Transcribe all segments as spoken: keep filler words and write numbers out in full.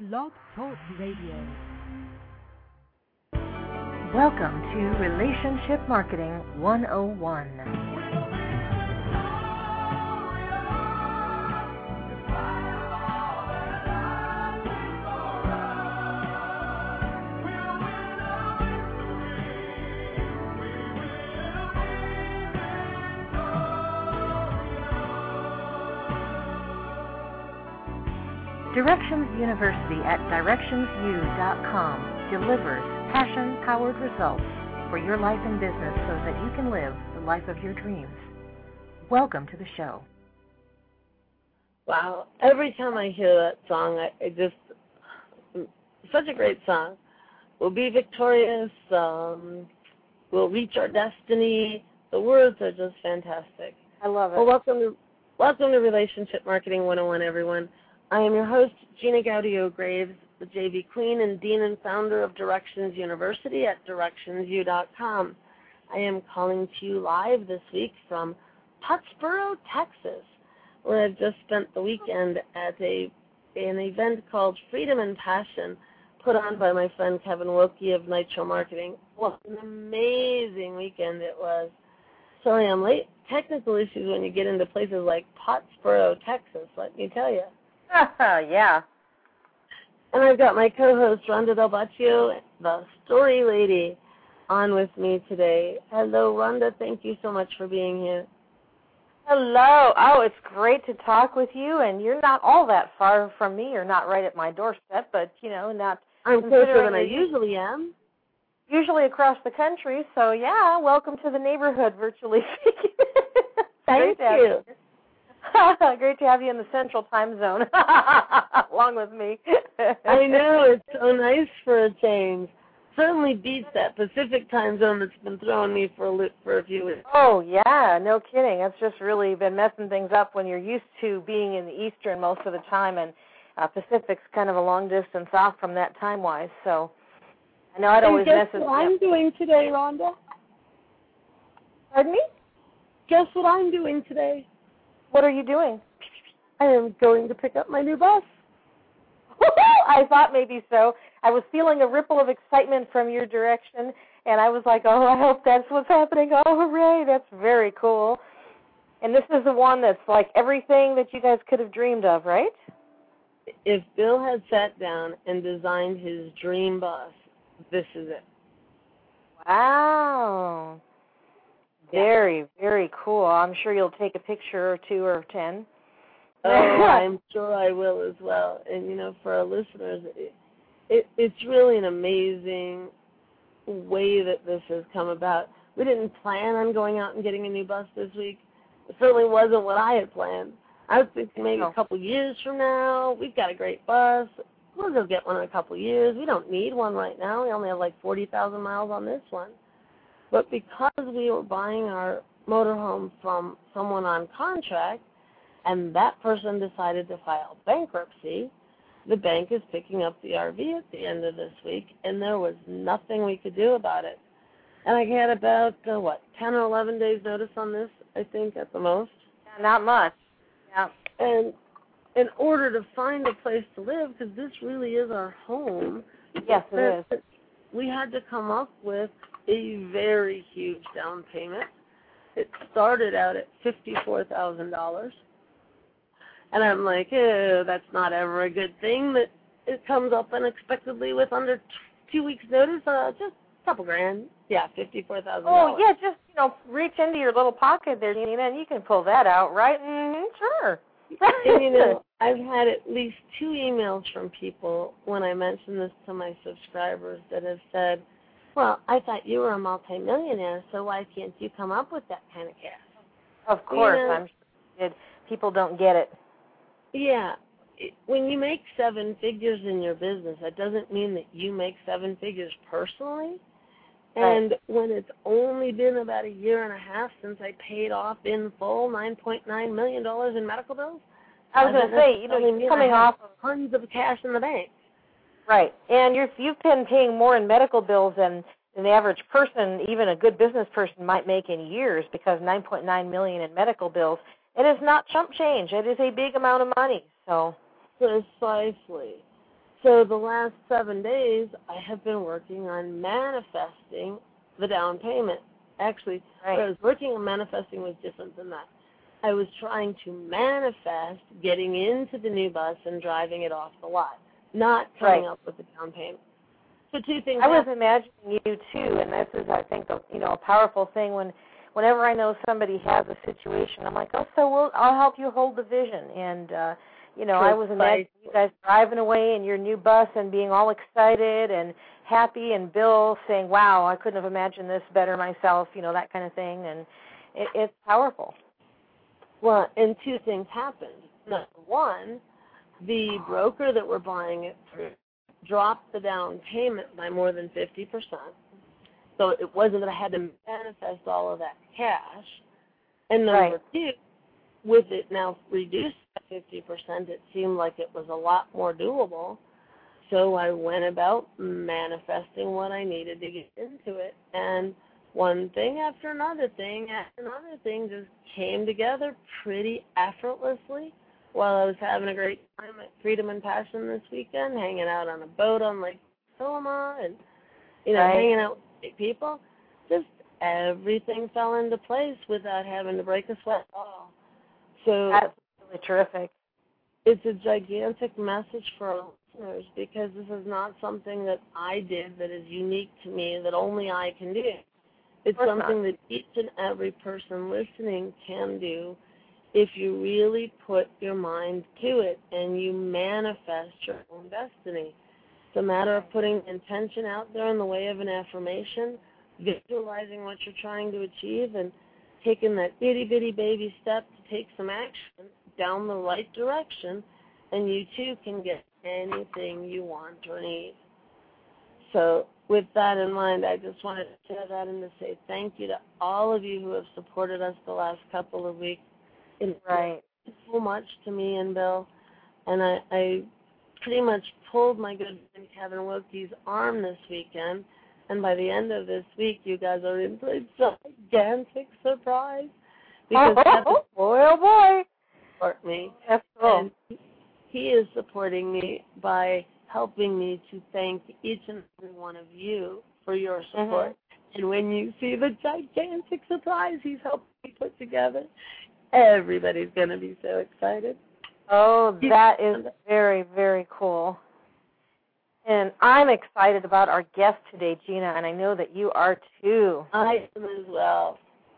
Blog Talk Radio. Welcome to Relationship Marketing one oh one. Directions University at directions u dot com delivers passion-powered results for your life and business so that you can live the life of your dreams. Welcome to the show. Wow. Every time I hear that song, I, I just, such a great song. We'll be victorious. Um, we'll reach our destiny. The words are just fantastic. I love it. Well, welcome to, welcome to Relationship Marketing one oh one, everyone. I am your host, Gina Gaudio-Graves, the J V Queen and Dean and founder of Directions University at directions u dot com. I am calling to you live this week from Pottsboro, Texas, where I've just spent the weekend at a an event called Freedom and Passion, put on by my friend Kevin Wilkie of Nitro Marketing. What an amazing weekend it was. Sorry I'm late. Technical issues when you get into places like Pottsboro, Texas, let me tell you. Yeah. And I've got my co-host, Rhonda Del Baccio, the story lady, on with me today. Hello, Rhonda. Thank you so much for being here. Hello. Oh, it's great to talk with you, and you're not all that far from me. You're not right at my doorstep, but, you know, not I'm closer than I usually am. Usually across the country, so, yeah, welcome to the neighborhood, virtually speaking. Thank you. Great to have you in the central time zone, along with me. I know, it's so nice for a change. Certainly beats that Pacific time zone that's been throwing me for a loop for a few weeks. Oh, yeah, no kidding. It's just really been messing things up when you're used to being in the Eastern most of the time, and uh, Pacific's kind of a long distance off from that time-wise, so I know I'd always mess it up. Guess what I'm doing today, Rhonda? Pardon me? Guess what I'm doing today? What are you doing? I am going to pick up my new bus. I thought maybe so. I was feeling a ripple of excitement from your direction, and I was like, oh, I hope that's what's happening. Oh, hooray, that's very cool. And this is the one that's like everything that you guys could have dreamed of, right? If Bill had sat down and designed his dream bus, this is it. Wow. Very, very cool. I'm sure you'll take a picture or two or ten. Oh, I'm sure I will as well. And, you know, for our listeners, it, it, it's really an amazing way that this has come about. We didn't plan on going out and getting a new bus this week. It certainly wasn't what I had planned. I was thinking maybe a couple years from now, we've got a great bus. We'll go get one in a couple years. We don't need one right now. We only have like forty thousand miles on this one. But because we were buying our motorhome from someone on contract, and that person decided to file bankruptcy, the bank is picking up the R V at the end of this week, and there was nothing we could do about it. And I had about, uh, what, ten or eleven days notice on this, I think, at the most. Yeah, not much. Yeah. And in order to find a place to live, because this really is our home, yes, it is. We had to come up with a very huge down payment. It started out at fifty-four thousand dollars. And I'm like, eh, that's not ever a good thing that it comes up unexpectedly with under t- two weeks' notice. Uh, just a couple grand. Yeah, fifty-four thousand dollars. Oh, yeah, just, you know, reach into your little pocket there, Nina, and you can pull that out, right? Mm-hmm, sure. And, you know, I've had at least two emails from people when I mentioned this to my subscribers that have said, well, I thought you were a multimillionaire, so why can't you come up with that kind of cash? Of course, you know, I'm sure people don't get it. Yeah. When you make seven figures in your business, that doesn't mean that you make seven figures personally. And right. When it's only been about a year and a half since I paid off in full nine point nine million dollars in medical bills, I was going to say, you know, you're coming off of tons of cash in the bank. Right. And you're, you've been paying more in medical bills than an average person, even a good business person, might make in years, because nine point nine million dollars in medical bills, it is not chump change. It is a big amount of money. So Precisely. So the last seven days, I have been working on manifesting the down payment. Actually, right. what I was working on manifesting was different than that. I was trying to manifest getting into the new bus and driving it off the lot, not coming right. up with a down payment. So two things. I was happen. imagining you too, and this is, I think, a, you know, a powerful thing. When, whenever I know somebody has a situation, I'm like, oh, so we'll, I'll help you hold the vision. And uh, you know, I was imagining you guys driving away in your new bus and being all excited and happy, and Bill saying, "Wow, I couldn't have imagined this better myself." You know, that kind of thing, and it, it's powerful. Well, and two things happened. Number one, the broker that we're buying it through dropped the down payment by more than fifty percent. So it wasn't that I had to manifest all of that cash. And number right. two, with it now reduced by fifty percent, it seemed like it was a lot more doable. So I went about manifesting what I needed to get into it. And one thing after another thing after another thing just came together pretty effortlessly while I was having a great time at Freedom and Passion this weekend, hanging out on a boat on Lake Solomon and, you know, right. hanging out with people. Just everything fell into place without having to break a sweat at all. So that's really terrific. It's a gigantic message for our listeners because this is not something that I did that is unique to me, that only I can do. It's something that each and every person listening can do if you really put your mind to it and you manifest your own destiny. It's a matter of putting intention out there in the way of an affirmation, visualizing what you're trying to achieve, and taking that itty-bitty baby step to take some action down the right direction, and you too can get anything you want or need. So with that in mind, I just wanted to share that and to say thank you to all of you who have supported us the last couple of weeks. It right. meant so much to me and Bill, and I, I pretty much pulled my good friend Kevin Wilkie's arm this weekend, and by the end of this week, you guys are in for a gigantic surprise. Because oh, Kevin oh, boy, oh, boy. Support me. That's cool. And he is supporting me by helping me to thank each and every one of you for your support. Mm-hmm. And when you see the gigantic surprise he's helping me put together, everybody's going to be so excited. Oh, that is very, very cool. And I'm excited about our guest today, Gina, and I know that you are too. I am as well.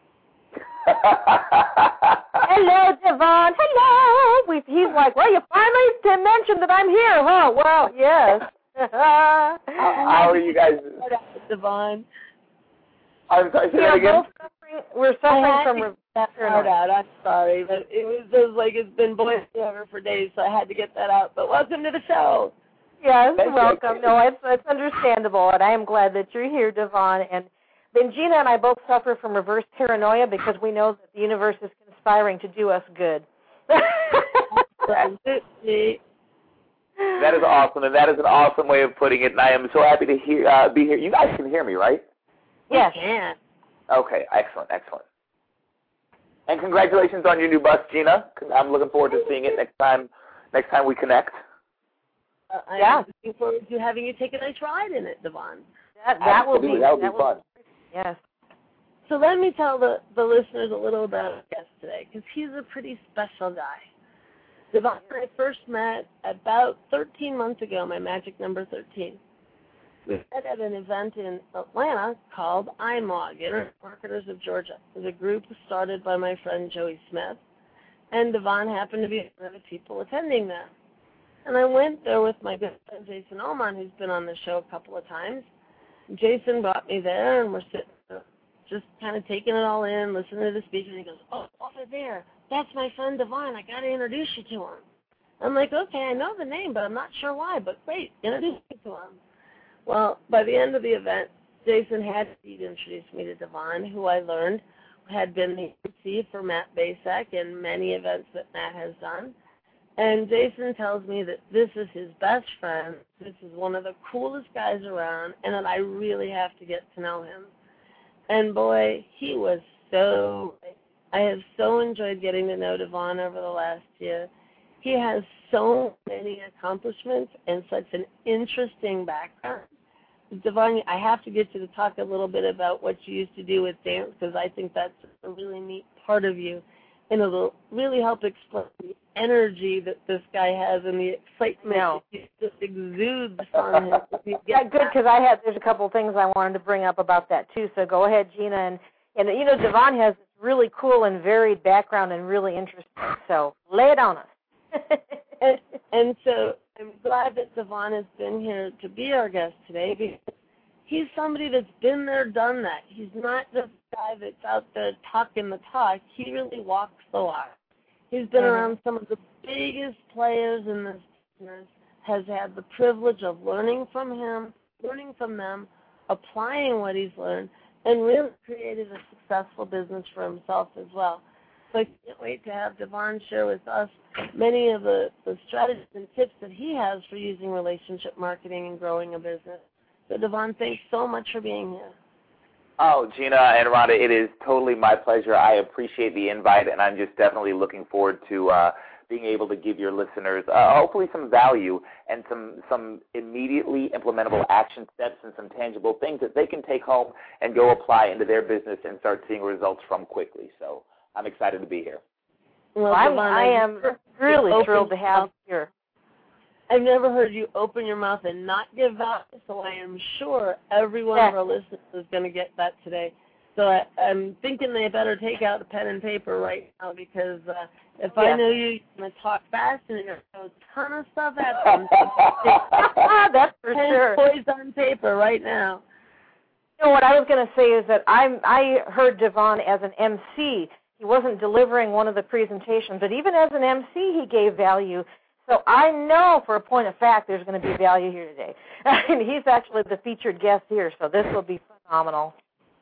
Hello, Devon. Hello. We, he's like, well, you finally mentioned that I'm here, huh? Well, yes. how, how are you guys? Devon. I'm sorry, say we that again? Both suffering, we're suffering from... Re- that part out. I'm sorry, but it was just like it's been boiling over for days, so I had to get that out. But welcome to the show. Yes, welcome. No, it's, it's understandable, and I am glad that you're here, Devon. And then Gina and I both suffer from reverse paranoia because we know that the universe is conspiring to do us good. That is awesome, and that is an awesome way of putting it, and I am so happy to hear, uh, be here. You guys can hear me, right? Yes. We can. Okay, excellent, excellent. And congratulations on your new bus, Gina. I'm looking forward to seeing it next time next time we connect. Uh, I'm yeah. looking forward to having you take a nice ride in it, Devon. That, that will be, that will be that fun. Will, yes. So let me tell the, the listeners a little about our guest today, because he's a pretty special guy. Devon and I first met about thirteen months ago, my magic number thirteen. We met at an event in Atlanta called I M O G, Internet Marketers of Georgia. It was a group started by my friend Joey Smith, and Devon happened to be one of the people attending that. And I went there with my good friend Jason Oman, who's been on the show a couple of times. Jason brought me there, and we're sitting there just kind of taking it all in, listening to the speaker, and he goes, oh, over there, that's my friend Devon. I got to introduce you to him. I'm like, okay, I know the name, but I'm not sure why, but great, introduce me to him. Well, by the end of the event, Jason had introduced me to Devon, who I learned had been the M C for Matt Basek in many events that Matt has done. And Jason tells me that this is his best friend, this is one of the coolest guys around, and that I really have to get to know him. And boy, he was so, I have so enjoyed getting to know Devon over the last year. he has so many accomplishments and such an interesting background. Devon, I have to get you to talk a little bit about what you used to do with dance, because I think that's a really neat part of you, and it'll really help explain the energy that this guy has and the excitement No. that he just exudes on him. Yeah, good, because I had there's a couple of things I wanted to bring up about that too. So go ahead, Gina, and and you know Devon has this really cool and varied background and really interesting. So lay it on us. and, and so I'm glad that Devon has been here to be our guest today, because he's somebody that's been there, done that. He's not just a guy that's out there talking the talk. He really walks the walk. He's been mm-hmm. around some of the biggest players in this business, has had the privilege of learning from him, learning from them, applying what he's learned, and really created a successful business for himself as well. So I can't wait to have Devon share with us many of the, the strategies and tips that he has for using relationship marketing and growing a business. So Devon, thanks so much for being here. Oh, Gina and Rhonda, it is totally my pleasure. I appreciate the invite, and I'm just definitely looking forward to uh, being able to give your listeners uh, hopefully some value and some, some immediately implementable action steps and some tangible things that they can take home and go apply into their business and start seeing results from quickly. So I'm excited to be here. Well, I'm, Devon, I am really thrilled to have you here. I've never heard you open your mouth and not give value, so I am sure every one yeah. of our listeners is going to get that today. So I, I'm thinking they better take out a pen and paper right now, because uh, if yeah. I know you, you're going to talk fast and you're going to throw a ton of stuff at them. That's for sure. Poised on paper right now. You know, what I was going to say is that I'm, I heard Devon as an M C. He wasn't delivering one of the presentations, but even as an M C, he gave value. So I know for a point of fact there's going to be value here today. And he's actually the featured guest here, so this will be phenomenal.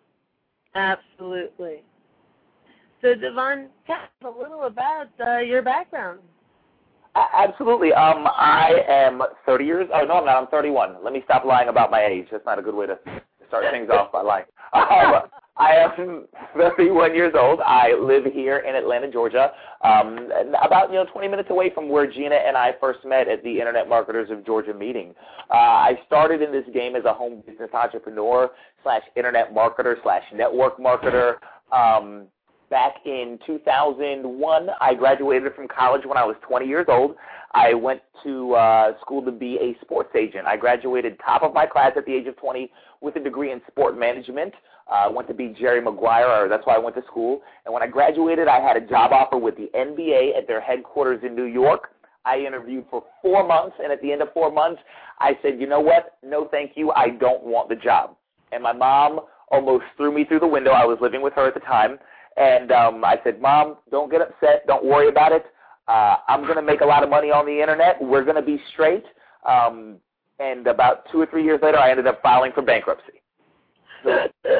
Absolutely. So, Devon, tell us a little about uh, your background. Absolutely. Um, I am thirty years. Oh, no, I'm not. I'm thirty-one. Let me stop lying about my age. That's not a good way to start things off by lying. Um, I am thirty-one years old. I live here in Atlanta, Georgia, um, about you know twenty minutes away from where Gina and I first met at the Internet Marketers of Georgia meeting. Uh, I started in this game as a home business entrepreneur slash internet marketer slash network marketer. Um, back in two thousand one, I graduated from college when I was twenty years old. I went to uh, school to be a sports agent. I graduated top of my class at the age of twenty with a degree in sport management. I uh, went to be Jerry Maguire, or that's why I went to school. And when I graduated, I had a job offer with the N B A at their headquarters in New York. I interviewed for four months, and at the end of four months, I said, you know what? No, thank you. I don't want the job. And my mom almost threw me through the window. I was living with her at the time. And um, I said, Mom, don't get upset. Don't worry about it. Uh, I'm going to make a lot of money on the Internet. We're going to be straight. Um, and about two or three years later, I ended up filing for bankruptcy. So,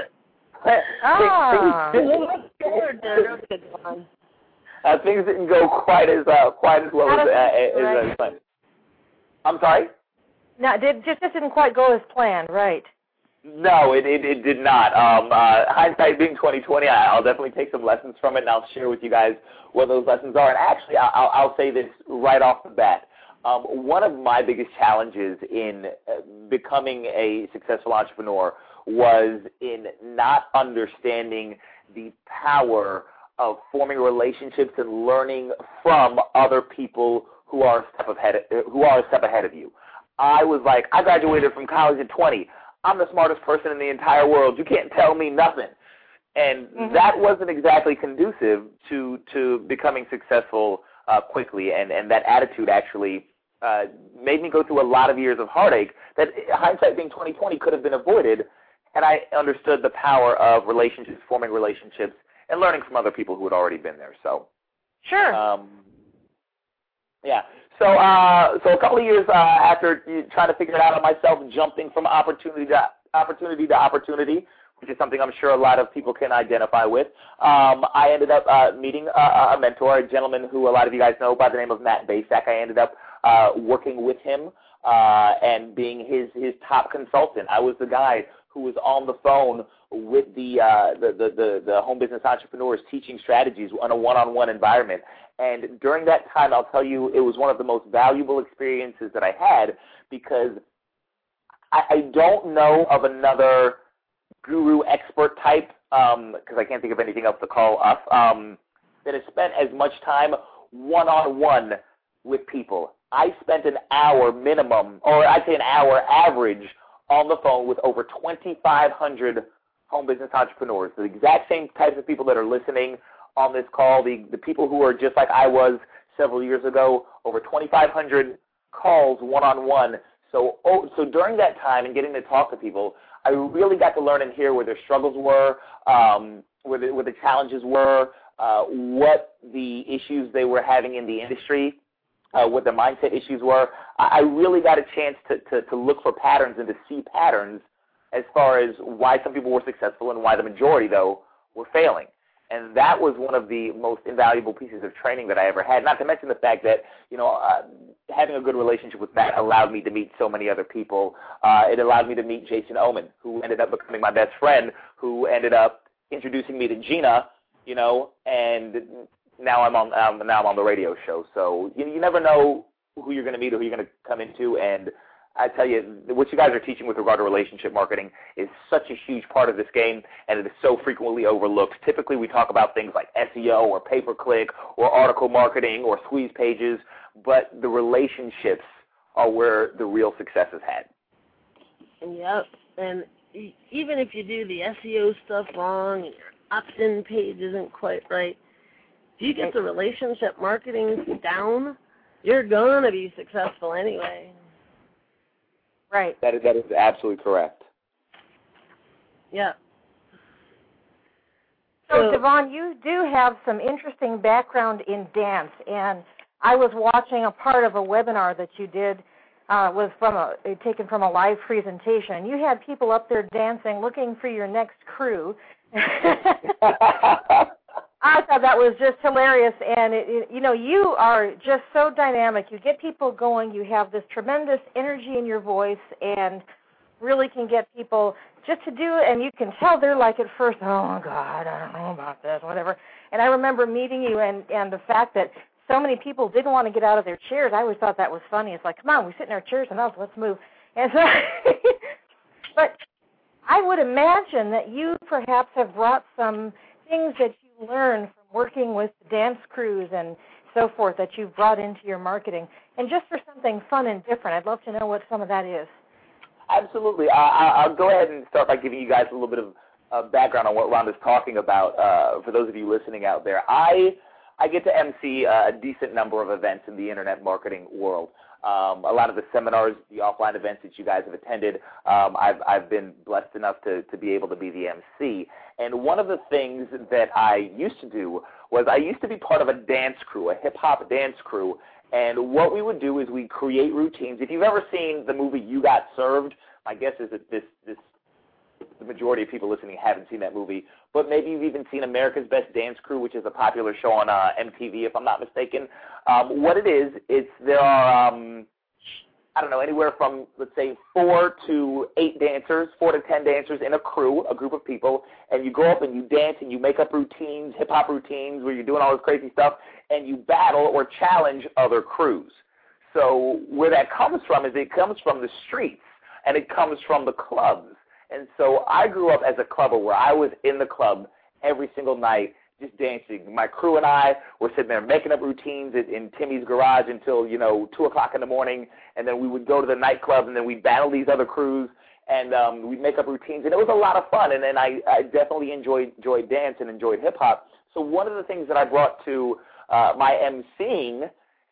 ah. things, things, uh, things didn't go quite as uh, quite as well as, uh, as, right. as planned. I'm sorry? No, it just, just didn't quite go as planned, right? No, it, it, it did not. Um, uh, hindsight being twenty twenty, I'll definitely take some lessons from it, and I'll share with you guys what those lessons are. And actually, I'll, I'll say this right off the bat. Um, one of my biggest challenges in uh, becoming a successful entrepreneur was in not understanding the power of forming relationships and learning from other people who are a step ahead, who are a step ahead of you. I was like, I graduated from college at twenty. I'm the smartest person in the entire world. You can't tell me nothing. And mm-hmm. that wasn't exactly conducive to to becoming successful uh, quickly. And, and that attitude actually uh, made me go through a lot of years of heartache that, hindsight being twenty twenty, could have been avoided had I understood the power of relationships, forming relationships, and learning from other people who had already been there. So, sure. Um, yeah. So, uh, so a couple of years uh, after trying to figure it out on myself, jumping from opportunity to opportunity to opportunity, which is something I'm sure a lot of people can identify with, um, I ended up uh, meeting a, a mentor, a gentleman who a lot of you guys know by the name of Matt Basak. I ended up uh, working with him uh, and being his his top consultant. I was the guy who was on the phone with the, uh, the, the, the, the home business entrepreneurs teaching strategies on a one-on-one environment. And during that time, I'll tell you, it was one of the most valuable experiences that I had because I, I don't know of another guru expert type, because um, I can't think of anything else to call us, um, that has spent as much time one-on-one with people. I spent an hour minimum, or I'd say an hour average, on the phone with over twenty-five hundred home business entrepreneurs, the exact same types of people that are listening on this call, the, the people who are just like I was several years ago, over twenty-five hundred calls one-on-one. So, oh, so during that time and getting to talk to people, I really got to learn and hear where their struggles were, um, where, the, where the challenges were, uh, what the issues they were having in the industry, uh, what their mindset issues were. I really got a chance to, to, to look for patterns and to see patterns as far as why some people were successful and why the majority, though, were failing. And that was one of the most invaluable pieces of training that I ever had, not to mention the fact that, you know, uh, having a good relationship with Matt allowed me to meet so many other people. Uh, it allowed me to meet Jason Oman, who ended up becoming my best friend, who ended up introducing me to Gina, you know, and now I'm on um, now I'm on the radio show. So you, you never know who you're going to meet or who you're going to come into, and I tell you, what you guys are teaching with regard to relationship marketing is such a huge part of this game, and it is so frequently overlooked. Typically, we talk about things like S E O or pay-per-click or article marketing or squeeze pages, but the relationships are where the real success is had. Yep, and even if you do the S E O stuff wrong and your opt-in page isn't quite right, if you get the relationship marketing down, you're going to be successful anyway. Right. That is, that is absolutely correct. Yeah. So, Devon, you do have some interesting background in dance, and I was watching a part of a webinar that you did, uh, was from a taken from a live presentation. You had people up there dancing, looking for your next crew. I thought that was just hilarious, and it, it, you know, you are just so dynamic. You get people going. You have this tremendous energy in your voice, and really can get people just to do it. And you can tell they're like at first, oh my God, I don't know about this, whatever. And I remember meeting you, and and the fact that so many people didn't want to get out of their chairs. I always thought that was funny. It's like, come on, we sit in our chairs enough. Let's move. And so, but I would imagine that you perhaps have brought some things that you learn from working with dance crews and so forth that you've brought into your marketing. And just for something fun and different, I'd love to know what some of that is. Absolutely. Uh, I'll go ahead and start by giving you guys a little bit of uh, background on what Rhonda's talking about uh, for those of you listening out there. I I get to emcee a decent number of events in the internet marketing world. Um, a lot of the seminars, the offline events that you guys have attended, um, I've, I've been blessed enough to, to be able to be the M C. And one of the things that I used to do was I used to be part of a dance crew, a hip-hop dance crew. And what we would do is we create routines. If you've ever seen the movie You Got Served, my guess is that this, this the majority of people listening haven't seen that movie. But maybe you've even seen America's Best Dance Crew, which is a popular show on uh, M T V, if I'm not mistaken. Um, what it is, it's there are, um, I don't know, anywhere from, let's say, four to eight dancers, four to ten dancers in a crew, a group of people, and you go up and you dance and you make up routines, hip-hop routines, where you're doing all this crazy stuff, and you battle or challenge other crews. So where that comes from is it comes from the streets, and it comes from the clubs. And so I grew up as a clubber where I was in the club every single night just dancing. My crew and I were sitting there making up routines in, in Timmy's garage until, you know, two o'clock in the morning, and then we would go to the nightclub, and then we'd battle these other crews, and um, we'd make up routines. And it was a lot of fun, and then I, I definitely enjoyed, enjoyed dance and enjoyed hip-hop. So one of the things that I brought to uh, my emceeing,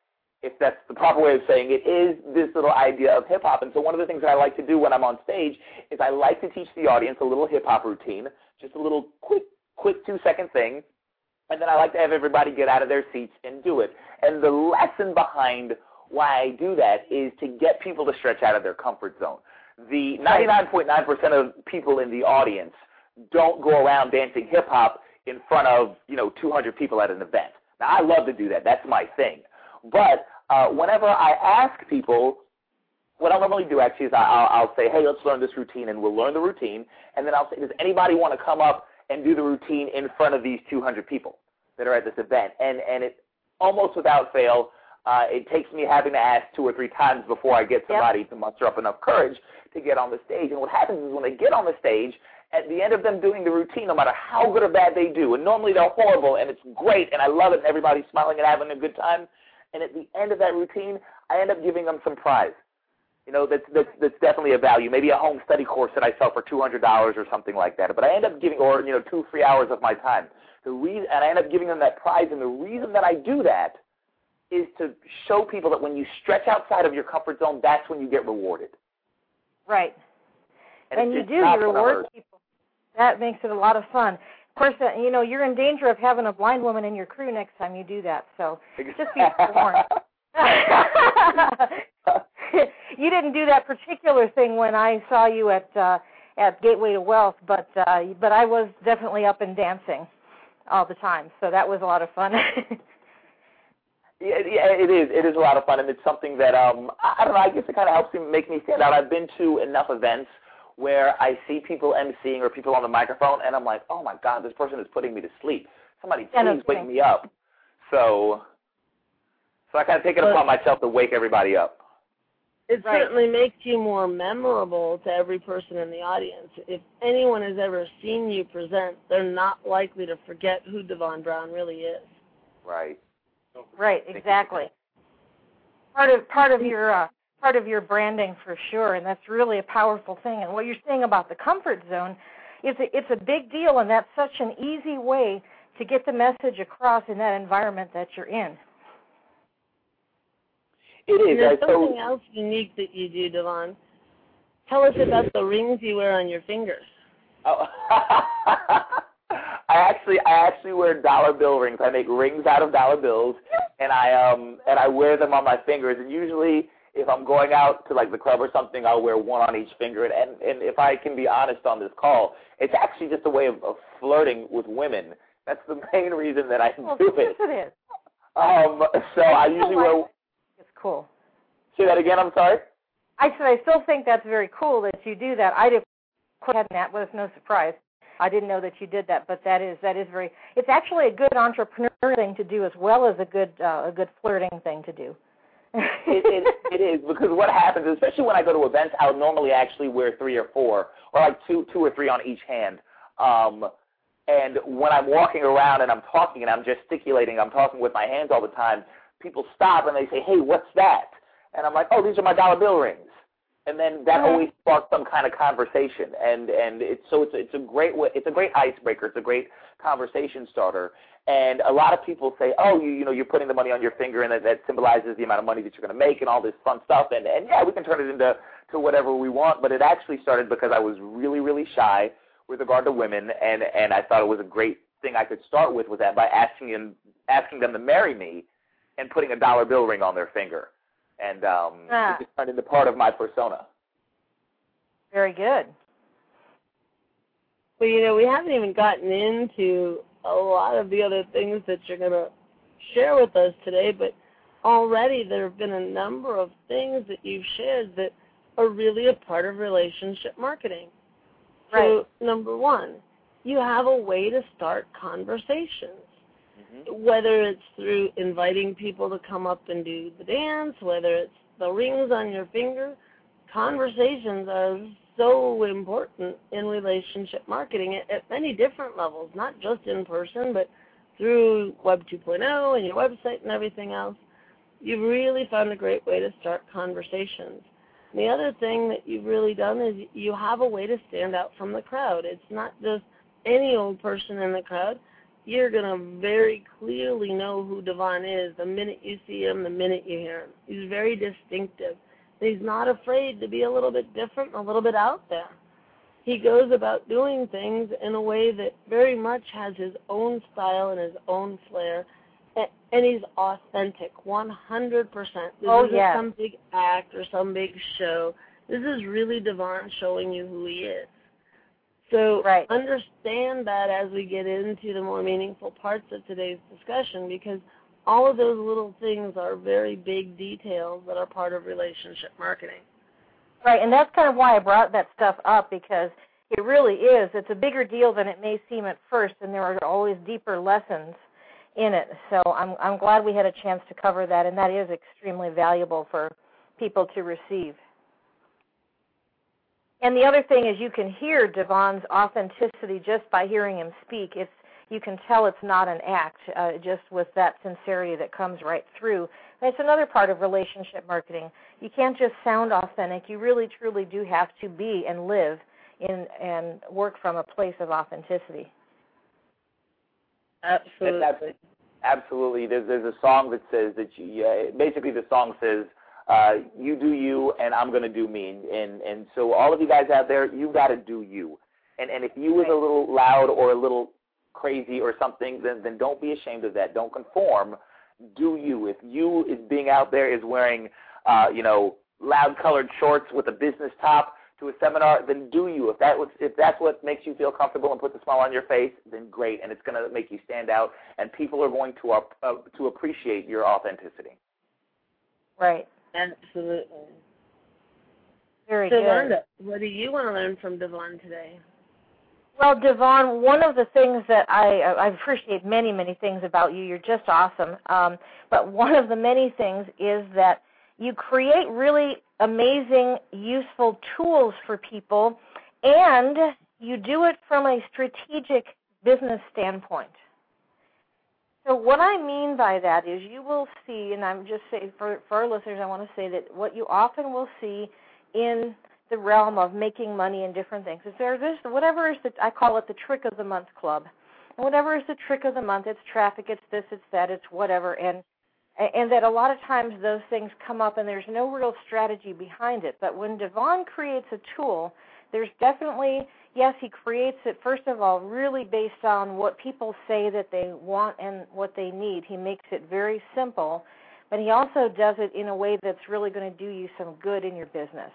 if that's the proper way of saying it, is this little idea of hip-hop. And so one of the things that I like to do when I'm on stage is I like to teach the audience a little hip-hop routine, just a little quick, quick two-second thing, and then I like to have everybody get out of their seats and do it. And the lesson behind why I do that is to get people to stretch out of their comfort zone. The ninety-nine point nine percent of people in the audience don't go around dancing hip-hop in front of, you know, two hundred people at an event. Now, I love to do that. That's my thing. But uh, whenever I ask people, what I'll normally do actually is I'll, I'll say, hey, let's learn this routine, and we'll learn the routine, and then I'll say, does anybody want to come up and do the routine in front of these two hundred people that are at this event? And and it almost without fail, uh, it takes me having to ask two or three times before I get somebody yep. to muster up enough courage to get on the stage. And what happens is when they get on the stage, at the end of them doing the routine, no matter how good or bad they do, and normally they're horrible, and it's great, and I love it, and everybody's smiling and having a good time, and at the end of that routine, I end up giving them some prize. You know, that's, that's, that's definitely a value, maybe a home study course that I sell for two hundred dollars or something like that. But I end up giving, or, you know, two free hours of my time. The reason, and I end up giving them that prize, and the reason that I do that is to show people that when you stretch outside of your comfort zone, that's when you get rewarded. Right. And, and you do, you reward people. That makes it a lot of fun. Of course, uh, you know, you're in danger of having a blind woman in your crew next time you do that, so just be forewarned. You didn't do that particular thing when I saw you at uh, at Gateway to Wealth, but uh, but I was definitely up and dancing all the time, so that was a lot of fun. Yeah, yeah, it is. It is a lot of fun, and it's something that um, I don't know. I guess it kind of helps make me stand out. I've been to enough events where I see people emceeing or people on the microphone, and I'm like, oh my God, this person is putting me to sleep. Somebody please wake me up. So, so I kind of take it upon myself to wake everybody up. It right. certainly makes you more memorable to every person in the audience. If anyone has ever seen you present, they're not likely to forget who Devon Brown really is. Right. Right. Exactly. Part of part of your uh, part of your branding for sure, and that's really a powerful thing. And what you're saying about the comfort zone, is a, it's a big deal, and that's such an easy way to get the message across in that environment that you're in. It is. And there's I, something so, else unique that you do, Devon. Tell us about the rings you wear on your fingers. Oh, I actually, I actually wear dollar bill rings. I make rings out of dollar bills, and I um, and I wear them on my fingers. And usually, if I'm going out to like the club or something, I'll wear one on each finger. And and, and if I can be honest on this call, it's actually just a way of, of flirting with women. That's the main reason that I well, do it. Yes, it is. Um, so I, I usually like wear. It's cool. Say that again. I'm sorry. I said I still think that's very cool that you do that. I didn't have that was no surprise. I didn't know that you did that, but that is that is very. It's actually a good entrepreneur thing to do as well as a good uh, a good flirting thing to do. it, it, it is, because what happens, especially when I go to events, I'll normally actually wear three or four, or like two, two or three on each hand. Um, and when I'm walking around and I'm talking and I'm gesticulating, I'm talking with my hands all the time, people stop and they say, hey, what's that? And I'm like, oh, these are my dollar bill rings. And then that mm-hmm. always sparks some kind of conversation, and and it's so it's it's a great way, it's a great icebreaker, it's a great conversation starter. And a lot of people say, oh, you you know, you're putting the money on your finger, and that, that symbolizes the amount of money that you're going to make, and all this fun stuff. And and yeah, we can turn it into to whatever we want. But it actually started because I was really really shy with regard to women, and and I thought it was a great thing I could start with with that by asking them asking them to marry me, and putting a dollar bill ring on their finger. And um, ah. it just turned into part of my persona. Very good. Well, you know, we haven't even gotten into a lot of the other things that you're going to share with us today, but already there have been a number of things that you've shared that are really a part of relationship marketing. Right. So, number one, you have a way to start conversations. Whether it's through inviting people to come up and do the dance, whether it's the rings on your finger, conversations are so important in relationship marketing at, at many different levels, not just in person, but through Web two point oh and your website and everything else. You've really found a great way to start conversations. And the other thing that you've really done is you have a way to stand out from the crowd. It's not just any old person in the crowd. You're going to very clearly know who Devon is the minute you see him, the minute you hear him. He's very distinctive. He's not afraid to be a little bit different, a little bit out there. He goes about doing things in a way that very much has his own style and his own flair, and he's authentic, one hundred percent. This oh, isn't yeah. some big act or some big show. This is really Devon showing you who he is. So right. understand that as we get into the more meaningful parts of today's discussion, because all of those little things are very big details that are part of relationship marketing. Right, and that's kind of why I brought that stuff up, because it really is. It's a bigger deal than it may seem at first, and there are always deeper lessons in it. So I'm I'm glad we had a chance to cover that, and that is extremely valuable for people to receive. And the other thing is you can hear Devon's authenticity just by hearing him speak. It's you can tell it's not an act, uh, just with that sincerity that comes right through. That's another part of relationship marketing. You can't just sound authentic. You really, truly do have to be and live in and work from a place of authenticity. Absolutely. Absolutely. There's, there's a song that says that you, yeah, basically the song says, uh, you do you and I'm going to do me. And, and so all of you guys out there, you got to do you. And, and if you is a little loud or a little crazy or something, then, then don't be ashamed of that. Don't conform. Do you. If you is being out there is wearing, uh, you know, loud colored shorts with a business top to a seminar, then do you. If that was, if that's what makes you feel comfortable and puts a smile on your face, then great, and it's going to make you stand out, and people are going to uh, to appreciate your authenticity. Right. Absolutely. Very Devon, good. what do you want to learn from Devon today? Well, Devon, one of the things that I, I appreciate many, many things about you. You're just awesome. Um, but one of the many things is that you create really amazing, useful tools for people, and you do it from a strategic business standpoint. So what I mean by that is you will see, and I'm just saying for, for our listeners, I want to say that what you often will see in the realm of making money and different things is there this whatever is the I call it the trick of the month club, and whatever is the trick of the month, it's traffic, it's this, it's that, it's whatever, and and that a lot of times those things come up and there's no real strategy behind it. But when Devon creates a tool, there's definitely, yes, he creates it, first of all, really based on what people say that they want and what they need. He makes it very simple, but he also does it in a way that's really going to do you some good in your business.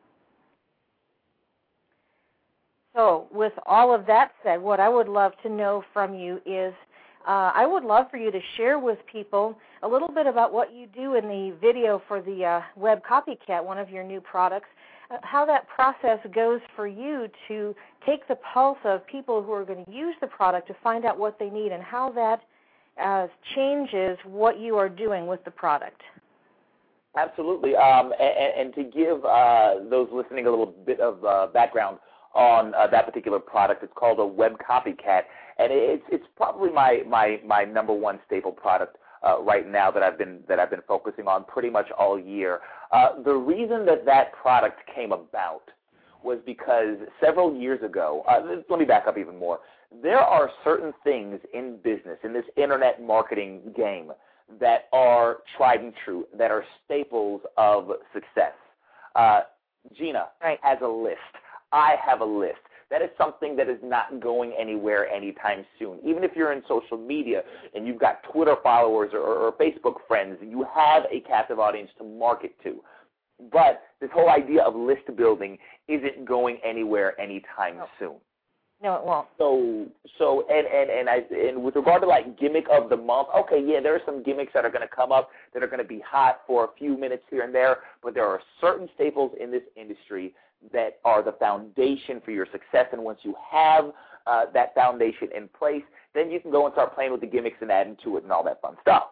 So with all of that said, what I would love to know from you is uh, I would love for you to share with people a little bit about what you do in the video for the uh, Web Copycat, one of your new products, uh, how that process goes for you to take the pulse of people who are going to use the product to find out what they need, and how that uh, changes what you are doing with the product. Absolutely. Um, and, and to give uh, those listening a little bit of uh, background on uh, that particular product, it's called a Web Copycat, and it's it's probably my my, my number one staple product uh, right now that I've been that I've been focusing on pretty much all year. Uh, the reason that that product came about was because several years ago, uh, let me back up even more. There are certain things in business, in this internet marketing game, that are tried and true, that are staples of success. Uh, Gina right. has a list. I have a list. That is something that is not going anywhere anytime soon. Even if you're in social media and you've got Twitter followers or, or Facebook friends, you have a captive audience to market to. But this whole idea of list building isn't going anywhere anytime no. soon. No, it won't. So, so, and and and I and with regard to like gimmick of the month, okay, yeah, there are some gimmicks that are going to come up that are going to be hot for a few minutes here and there, but there are certain staples in this industry that are the foundation for your success. And once you have uh, that foundation in place, then you can go and start playing with the gimmicks and adding to it and all that fun stuff.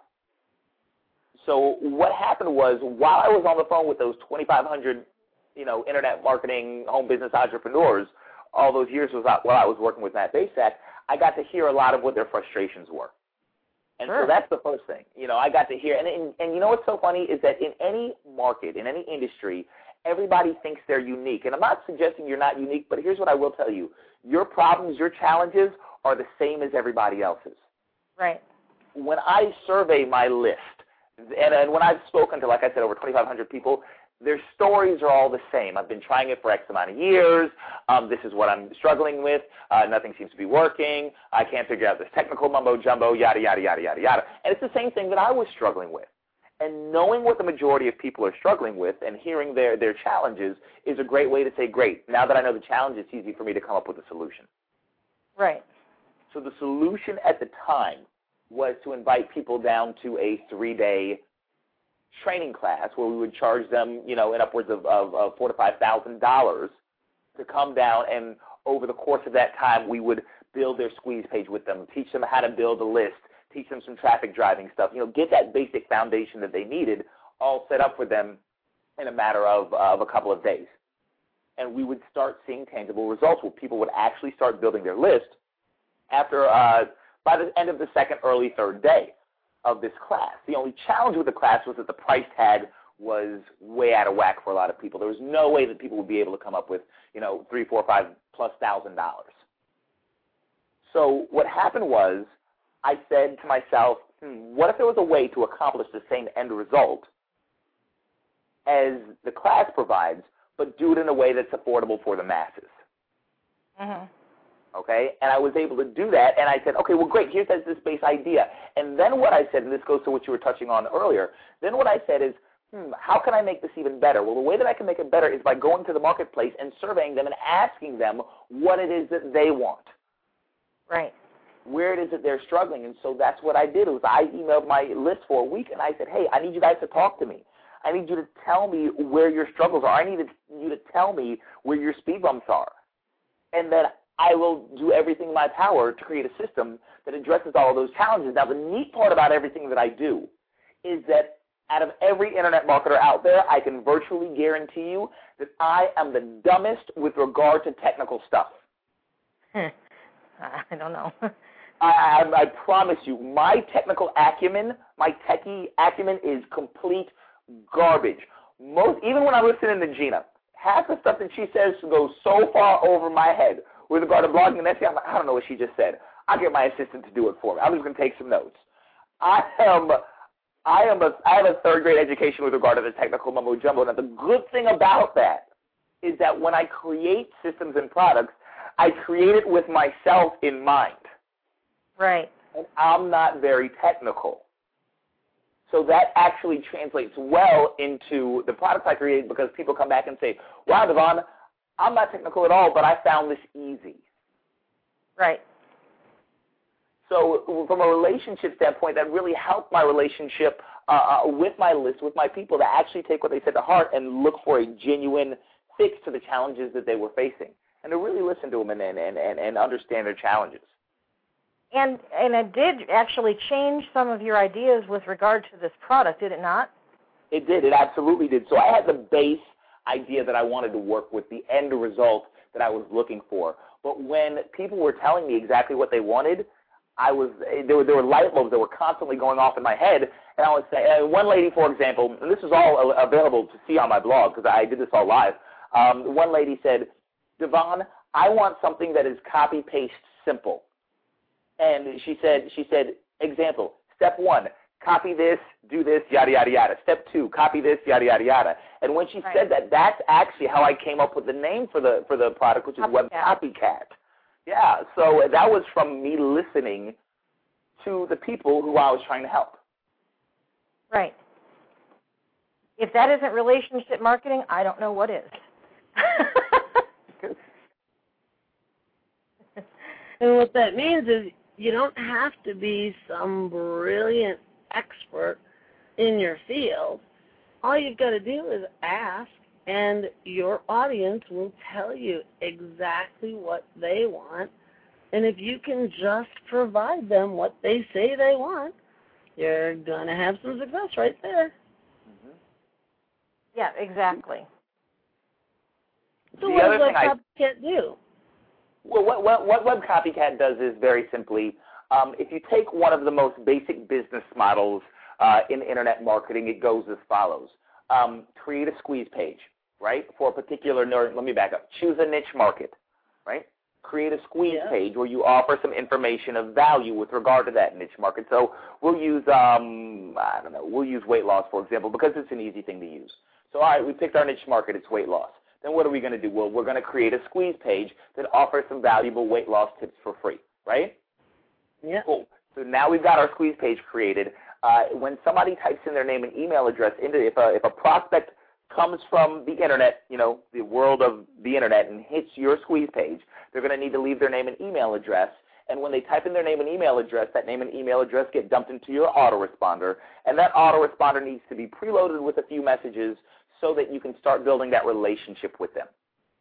So what happened was, while I was on the phone with those twenty-five hundred, you know, internet marketing home business entrepreneurs, all those years was while I was working with Matt Basak, I got to hear a lot of what their frustrations were. And sure. so that's the first thing. You know, I got to hear, and, and, and you know what's so funny is that in any market, in any industry, everybody thinks they're unique. And I'm not suggesting you're not unique, but here's what I will tell you. Your problems, your challenges are the same as everybody else's. Right. When I survey my list, and, and when I've spoken to, like I said, over twenty-five hundred people, their stories are all the same. I've been trying it for X amount of years. Um, this is what I'm struggling with. Uh, nothing seems to be working. I can't figure out this technical mumbo-jumbo, yada, yada, yada, yada, yada. And it's the same thing that I was struggling with. And knowing what the majority of people are struggling with and hearing their, their challenges is a great way to say, great, now that I know the challenge, it's easy for me to come up with a solution. Right. So the solution at the time was to invite people down to a three-day training class where we would charge them, you know, in upwards of, of, of four to five thousand dollars to come down, and over the course of that time, we would build their squeeze page with them, teach them how to build a list, teach them some traffic driving stuff, you know, get that basic foundation that they needed all set up for them in a matter of, of a couple of days. And we would start seeing tangible results where people would actually start building their list after, uh, by the end of the second, early third day of this class. The only challenge with the class was that the price tag was way out of whack for a lot of people. There was no way that people would be able to come up with, you know, three, four, five plus thousand dollars. So what happened was I said to myself, hmm, what if there was a way to accomplish the same end result as the class provides, but do it in a way that's affordable for the masses? Mm-hmm. Okay, and I was able to do that, and I said, okay, well, great, here's this base idea. And then what I said, and this goes to what you were touching on earlier, then what I said is, hmm, how can I make this even better? Well, the way that I can make it better is by going to the marketplace and surveying them and asking them what it is that they want. Right. Where it is that they're struggling. And so that's what I did. Was I emailed my list for a week, and I said, hey, I need you guys to talk to me. I need you to tell me where your struggles are. I need you to tell me where your speed bumps are. And then I will do everything in my power to create a system that addresses all of those challenges. Now, the neat part about everything that I do is that out of every internet marketer out there, I can virtually guarantee you that I am the dumbest with regard to technical stuff. I don't know. I, I, I promise you, my technical acumen, my techie acumen is complete garbage. Most, even when I'm listening to Gina, half the stuff that she says goes so far over my head with regard to blogging and S E O. I'm like, I don't know what she just said. I'll get my assistant to do it for me. I'm just going to take some notes. I am, I am a, I have a third grade education with regard to the technical mumbo jumbo. Now, the good thing about that is that when I create systems and products, I create it with myself in mind. Right. And I'm not very technical. So that actually translates well into the products I create, because people come back and say, wow, Devon, I'm not technical at all, but I found this easy. Right. So from a relationship standpoint, that really helped my relationship uh, with my list, with my people, to actually take what they said to heart and look for a genuine fix to the challenges that they were facing, and to really listen to them and, and, and, and understand their challenges. And and it did actually change some of your ideas with regard to this product, did it not? It did. It absolutely did. So I had the base idea that I wanted to work with, the end result that I was looking for. But when people were telling me exactly what they wanted, I was there were there were light bulbs that were constantly going off in my head, and I would say, uh, one lady, for example, and this is all available to see on my blog because I did this all live. Um, one lady said, Devon, I want something that is copy paste simple. And she said, she said, example, step one, copy this, do this, yada, yada, yada. Step two, copy this, yada, yada, yada. And when she right. said that, that's actually how I came up with the name for the for the product, which is Copycat. Web Copycat. Yeah, so that was from me listening to the people who I was trying to help. Right. If that isn't relationship marketing, I don't know what is. And what that means is you don't have to be some brilliant expert in your field. All you've got to do is ask, and your audience will tell you exactly what they want. And if you can just provide them what they say they want, you're going to have some success right there. Mm-hmm. Yeah, exactly. So the what other does thing Web I, Copycat do? Well, what, what, what Web Copycat does is very simply, um, if you take one of the most basic business models uh, in internet marketing, it goes as follows. Um, create a squeeze page, right, for a particular, let me back up, choose a niche market, right? Create a squeeze yeah. page where you offer some information of value with regard to that niche market. So we'll use, um, I don't know, we'll use weight loss, for example, because it's an easy thing to use. So, all right, we picked our niche market, it's weight loss. Then what are we going to do? Well, we're going to create a squeeze page that offers some valuable weight loss tips for free, right? Yeah. Cool. So now we've got our squeeze page created. Uh, when somebody types in their name and email address into if a if a prospect comes from the internet, you know, the world of the internet, and hits your squeeze page, they're going to need to leave their name and email address, And when they type in their name and email address, that name and email address get dumped into your autoresponder, and that autoresponder needs to be preloaded with a few messages so that you can start building that relationship with them.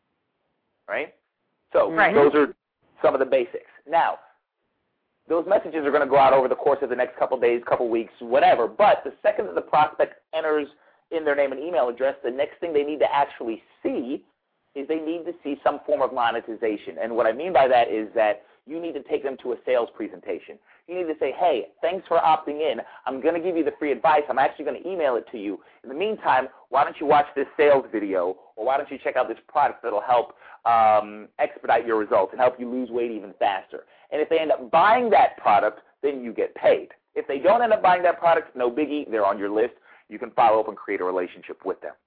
Right? So right. those are some of the basics. Now, those messages are going to go out over the course of the next couple days, couple weeks, whatever. But the second that the prospect enters in their name and email address, the next thing they need to actually see is they need to see some form of monetization. And what I mean by that is that you need to take them to a sales presentation. You need to say, hey, thanks for opting in. I'm going to give you the free advice. I'm actually going to email it to you. In the meantime, why don't you watch this sales video, or why don't you check out this product that will help um, expedite your results and help you lose weight even faster. And if they end up buying that product, then you get paid. If they don't end up buying that product, no biggie. They're on your list. You can follow up and create a relationship with them.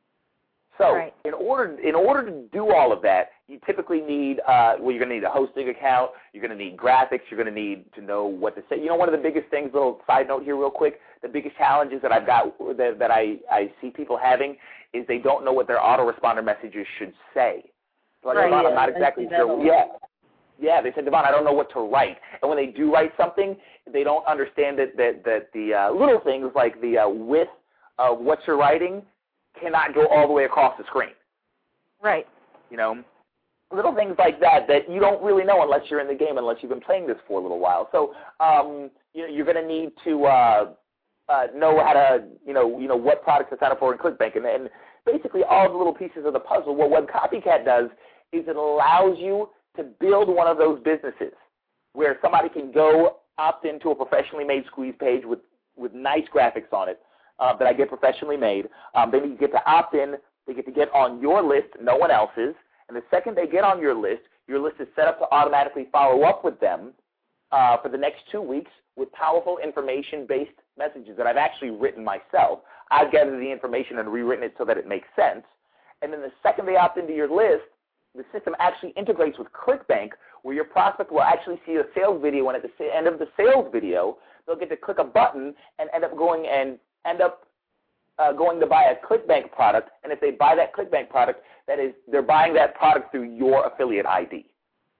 So right. in order in order to do all of that, you typically need, uh, well, you're going to need a hosting account. You're going to need graphics. You're going to need to know what to say. You know, one of the biggest things, little side note here real quick, the biggest challenges that I've got that, that I, I see people having is they don't know what their autoresponder messages should say. So like, right, Devon, yeah, I'm not exactly sure. Yeah. Yeah, they said, Devon, I don't know what to write. And when they do write something, they don't understand that, that, that the uh, little things like the uh, width of what you're writing cannot go all the way across the screen. Right. You know, little things like that that you don't really know unless you're in the game, unless you've been playing this for a little while. So um, you know, you're going to need to uh, uh, know how to, you know, you know what products to sign up for in ClickBank. And, and basically all the little pieces of the puzzle, what Web Copycat does is it allows you to build one of those businesses where somebody can go opt into a professionally made squeeze page with, with nice graphics on it uh, that I get professionally made. Um, then you get to opt in. They get to get on your list, no one else's. And the second they get on your list, your list is set up to automatically follow up with them uh, for the next two weeks with powerful information-based messages that I've actually written myself. I've gathered the information and rewritten it so that it makes sense. And then the second they opt into your list, the system actually integrates with ClickBank, where your prospect will actually see a sales video, and at the end of the sales video, they'll get to click a button and end up going and end up uh, going to buy a ClickBank product. And if they buy that ClickBank product, that is, they're buying that product through your affiliate I D.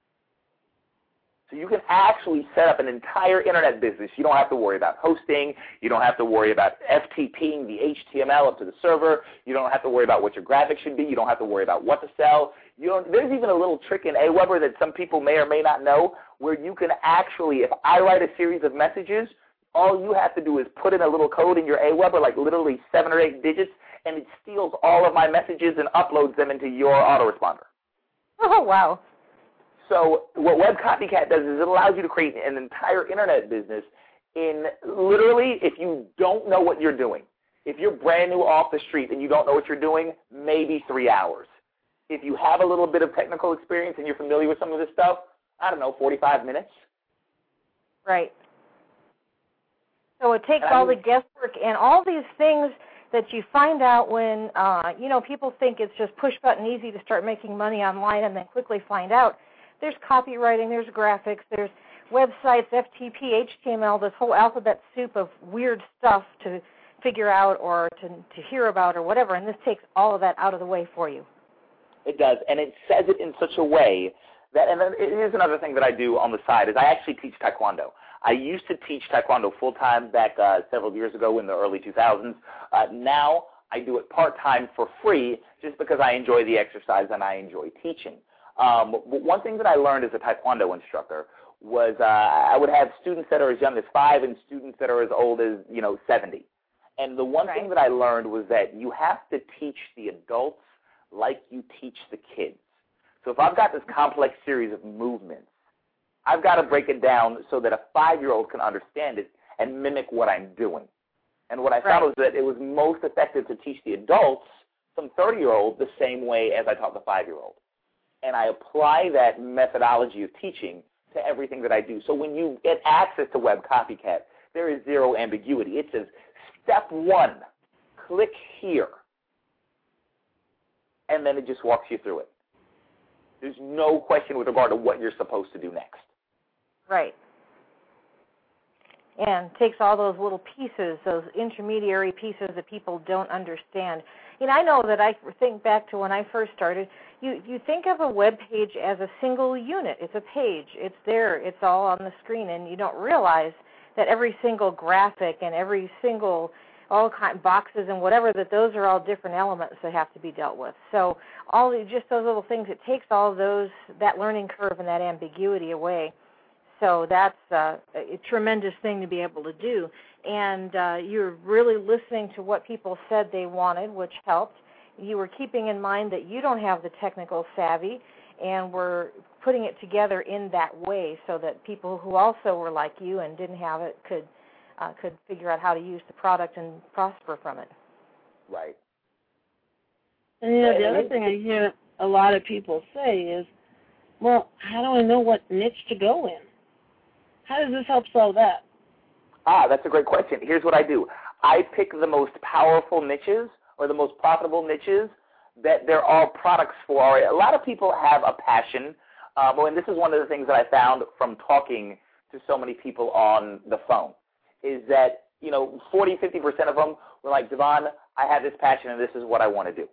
So you can actually set up an entire internet business. You don't have to worry about hosting. You don't have to worry about F T P-ing the H T M L up to the server. You don't have to worry about what your graphics should be. You don't have to worry about what to sell. You don't, there's even a little trick in Aweber that some people may or may not know where you can actually, if I write a series of messages, all you have to do is put in a little code in your Aweber, like literally seven or eight digits, and it steals all of my messages and uploads them into your autoresponder. Oh, wow. So what Web Copycat does is it allows you to create an entire internet business in literally, if you don't know what you're doing. If you're brand new off the street and you don't know what you're doing, maybe three hours. If you have a little bit of technical experience and you're familiar with some of this stuff, I don't know, forty-five minutes. Right. So it takes all the guesswork and all these things that you find out when, uh, you know, people think it's just push button easy to start making money online and then quickly find out. There's copywriting, there's graphics, there's websites, F T P, H T M L, this whole alphabet soup of weird stuff to figure out or to, to hear about or whatever, and this takes all of that out of the way for you. It does, and it says it in such a way that, and then here's another thing that I do on the side, is I actually teach Taekwondo. I used to teach Taekwondo full-time back uh, several years ago in the early two thousands. Uh, now I do it part-time for free just because I enjoy the exercise and I enjoy teaching. Um, but one thing that I learned as a Taekwondo instructor was uh, I would have students that are as young as five and students that are as old as, you know, seventy. And the one right. thing that I learned was that you have to teach the adults like you teach the kids. So if I've got this complex series of movements, I've got to break it down so that a five-year-old can understand it and mimic what I'm doing. And what I found right. was that it was most effective to teach the adults, some thirty-year-olds, the same way as I taught the five-year-old. And I apply that methodology of teaching to everything that I do. So when you get access to Web Copycat, there is zero ambiguity. It says, step one, click here. And then it just walks you through it. There's no question with regard to what you're supposed to do next. Right. And takes all those little pieces, those intermediary pieces that people don't understand. you know, I know that I think back to when I first started, you, you think of a web page as a single unit. It's a page. It's there. It's all on the screen, and you don't realize that every single graphic and every single all kind boxes and whatever, that those are all different elements that have to be dealt with. So all the, just those little things, it takes all those, that learning curve and that ambiguity away. So that's uh, a tremendous thing to be able to do. And uh, you're really listening to what people said they wanted, which helped. You were keeping in mind that you don't have the technical savvy, and were putting it together in that way so that people who also were like you and didn't have it could uh, could figure out how to use the product and prosper from it. Right. And you know, the other thing I hear a lot of people say is, well, how do I know what niche to go in? How does this help solve that? Ah, that's a great question. Here's what I do. I pick the most powerful niches or the most profitable niches that there are products for. A lot of people have a passion, um, and this is one of the things that I found from talking to so many people on the phone, is that, you know, forty, fifty percent of them were like, Devon, I have this passion and this is what I want to do.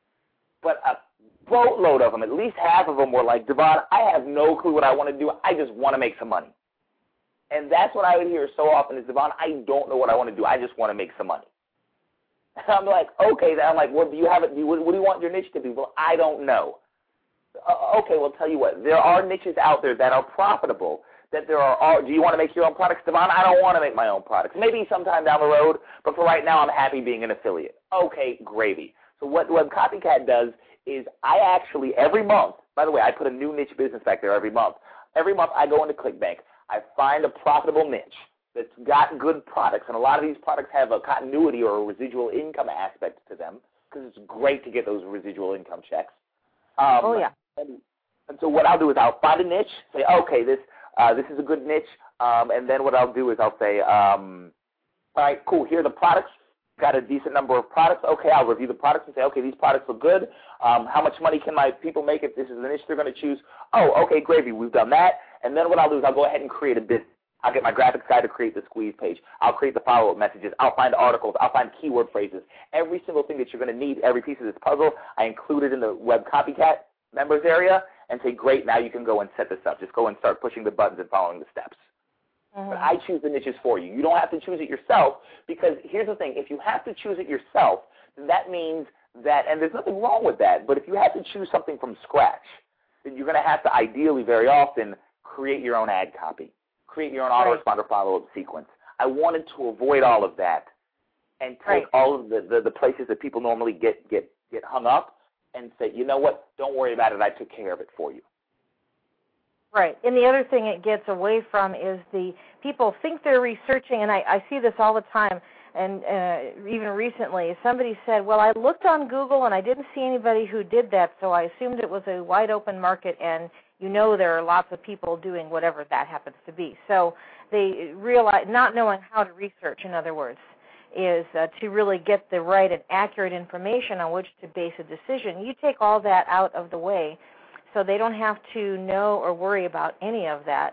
But a boatload of them, at least half of them were like, Devon, I have no clue what I want to do. I just want to make some money. And that's what I would hear so often is, Devon, I don't know what I want to do. I just want to make some money. And I'm like, okay. Then I'm like, well, do you have it? Do you, what do you want your niche to be? Well, I don't know. Uh, okay, well, tell you what. There are niches out there that are profitable. That there are. Do you want to make your own products, Devon? I don't want to make my own products. Maybe sometime down the road, but for right now, I'm happy being an affiliate. Okay, gravy. So what Web Copycat does is I actually, every month, by the way, I put a new niche business back there every month. Every month I go into ClickBank. I find a profitable niche that's got good products, and a lot of these products have a continuity or a residual income aspect to them because it's great to get those residual income checks. Um, oh, yeah. And, and so what I'll do is I'll find a niche, say, okay, this uh, this is a good niche, um, and then what I'll do is I'll say, um, all right, cool, here are the products. Got a decent number of products. Okay, I'll review the products and say, okay, these products look good. Um, how much money can my people make if this is the niche they're going to choose? Oh, okay, gravy, we've done that. And then what I'll do is I'll go ahead and create a business. I'll get my graphics guy to create the squeeze page. I'll create the follow-up messages. I'll find articles. I'll find keyword phrases. Every single thing that you're going to need, every piece of this puzzle, I include it in the Web Copycat members area and say, great, now you can go and set this up. Just go and start pushing the buttons and following the steps. Mm-hmm. But I choose the niches for you. You don't have to choose it yourself because here's the thing. If you have to choose it yourself, then that means that, and there's nothing wrong with that, but if you have to choose something from scratch, then you're going to have to ideally very often create your own ad copy, create your own autoresponder follow-up sequence. I wanted to avoid all of that and take right. all of the, the, the places that people normally get, get, get hung up and say, you know what, don't worry about it. I took care of it for you. Right. And the other thing it gets away from is the people think they're researching, and I, I see this all the time, and uh, even recently, somebody said, well, I looked on Google and I didn't see anybody who did that, so I assumed it was a wide open market, and you know there are lots of people doing whatever that happens to be. So they realize, not knowing how to research, in other words, is uh, to really get the right and accurate information on which to base a decision. You take all that out of the way, so they don't have to know or worry about any of that.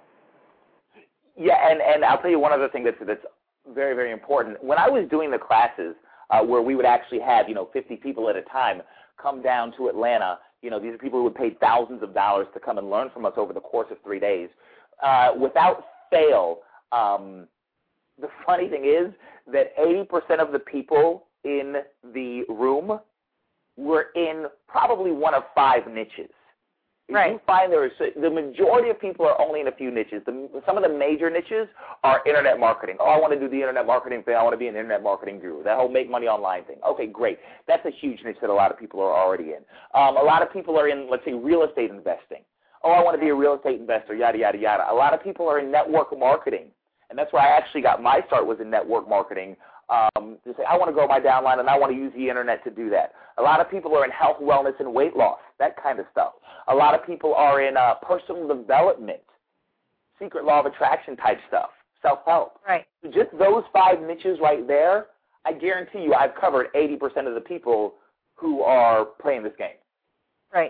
Yeah, and, and I'll tell you one other thing that's, that's very, very important. When I was doing the classes uh, where we would actually have, you know, fifty people at a time come down to Atlanta, you know, these are people who would pay thousands of dollars to come and learn from us over the course of three days. Uh, without fail, um, the funny thing is that eighty percent of the people in the room were in probably one of five niches. If right. you find there is, the majority of people are only in a few niches. The, some of the major niches are internet marketing. Oh, I want to do the internet marketing thing. I want to be an internet marketing guru. That whole make money online thing. Okay, great. That's a huge niche that a lot of people are already in. Um, a lot of people are in, let's say, real estate investing. Oh, I want to be a real estate investor, yada, yada, yada. A lot of people are in network marketing. And that's where I actually got my start, was in network marketing. Um, to say, I want to grow my downline and I want to use the internet to do that. A lot of people are in health, wellness, and weight loss, that kind of stuff. A lot of people are in uh, personal development, secret law of attraction type stuff, self-help. Right. Just those five niches right there, I guarantee you I've covered eighty percent of the people who are playing this game. Right.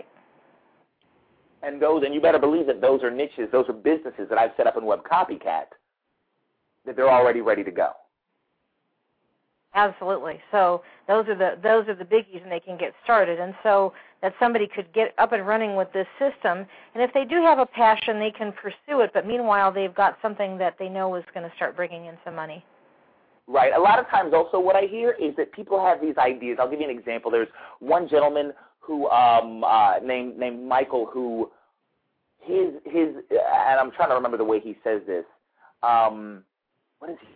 And those, and you better believe that those are niches, those are businesses that I've set up in Web Copycat, that they're already ready to go. Absolutely. So those are the those are the biggies, and they can get started. And so that somebody could get up and running with this system. And if they do have a passion, they can pursue it. But meanwhile, they've got something that they know is going to start bringing in some money. Right. A lot of times also what I hear is that people have these ideas. I'll give you an example. There's one gentleman who um, uh, named named Michael who his his and I'm trying to remember the way he says this. Um, what is he?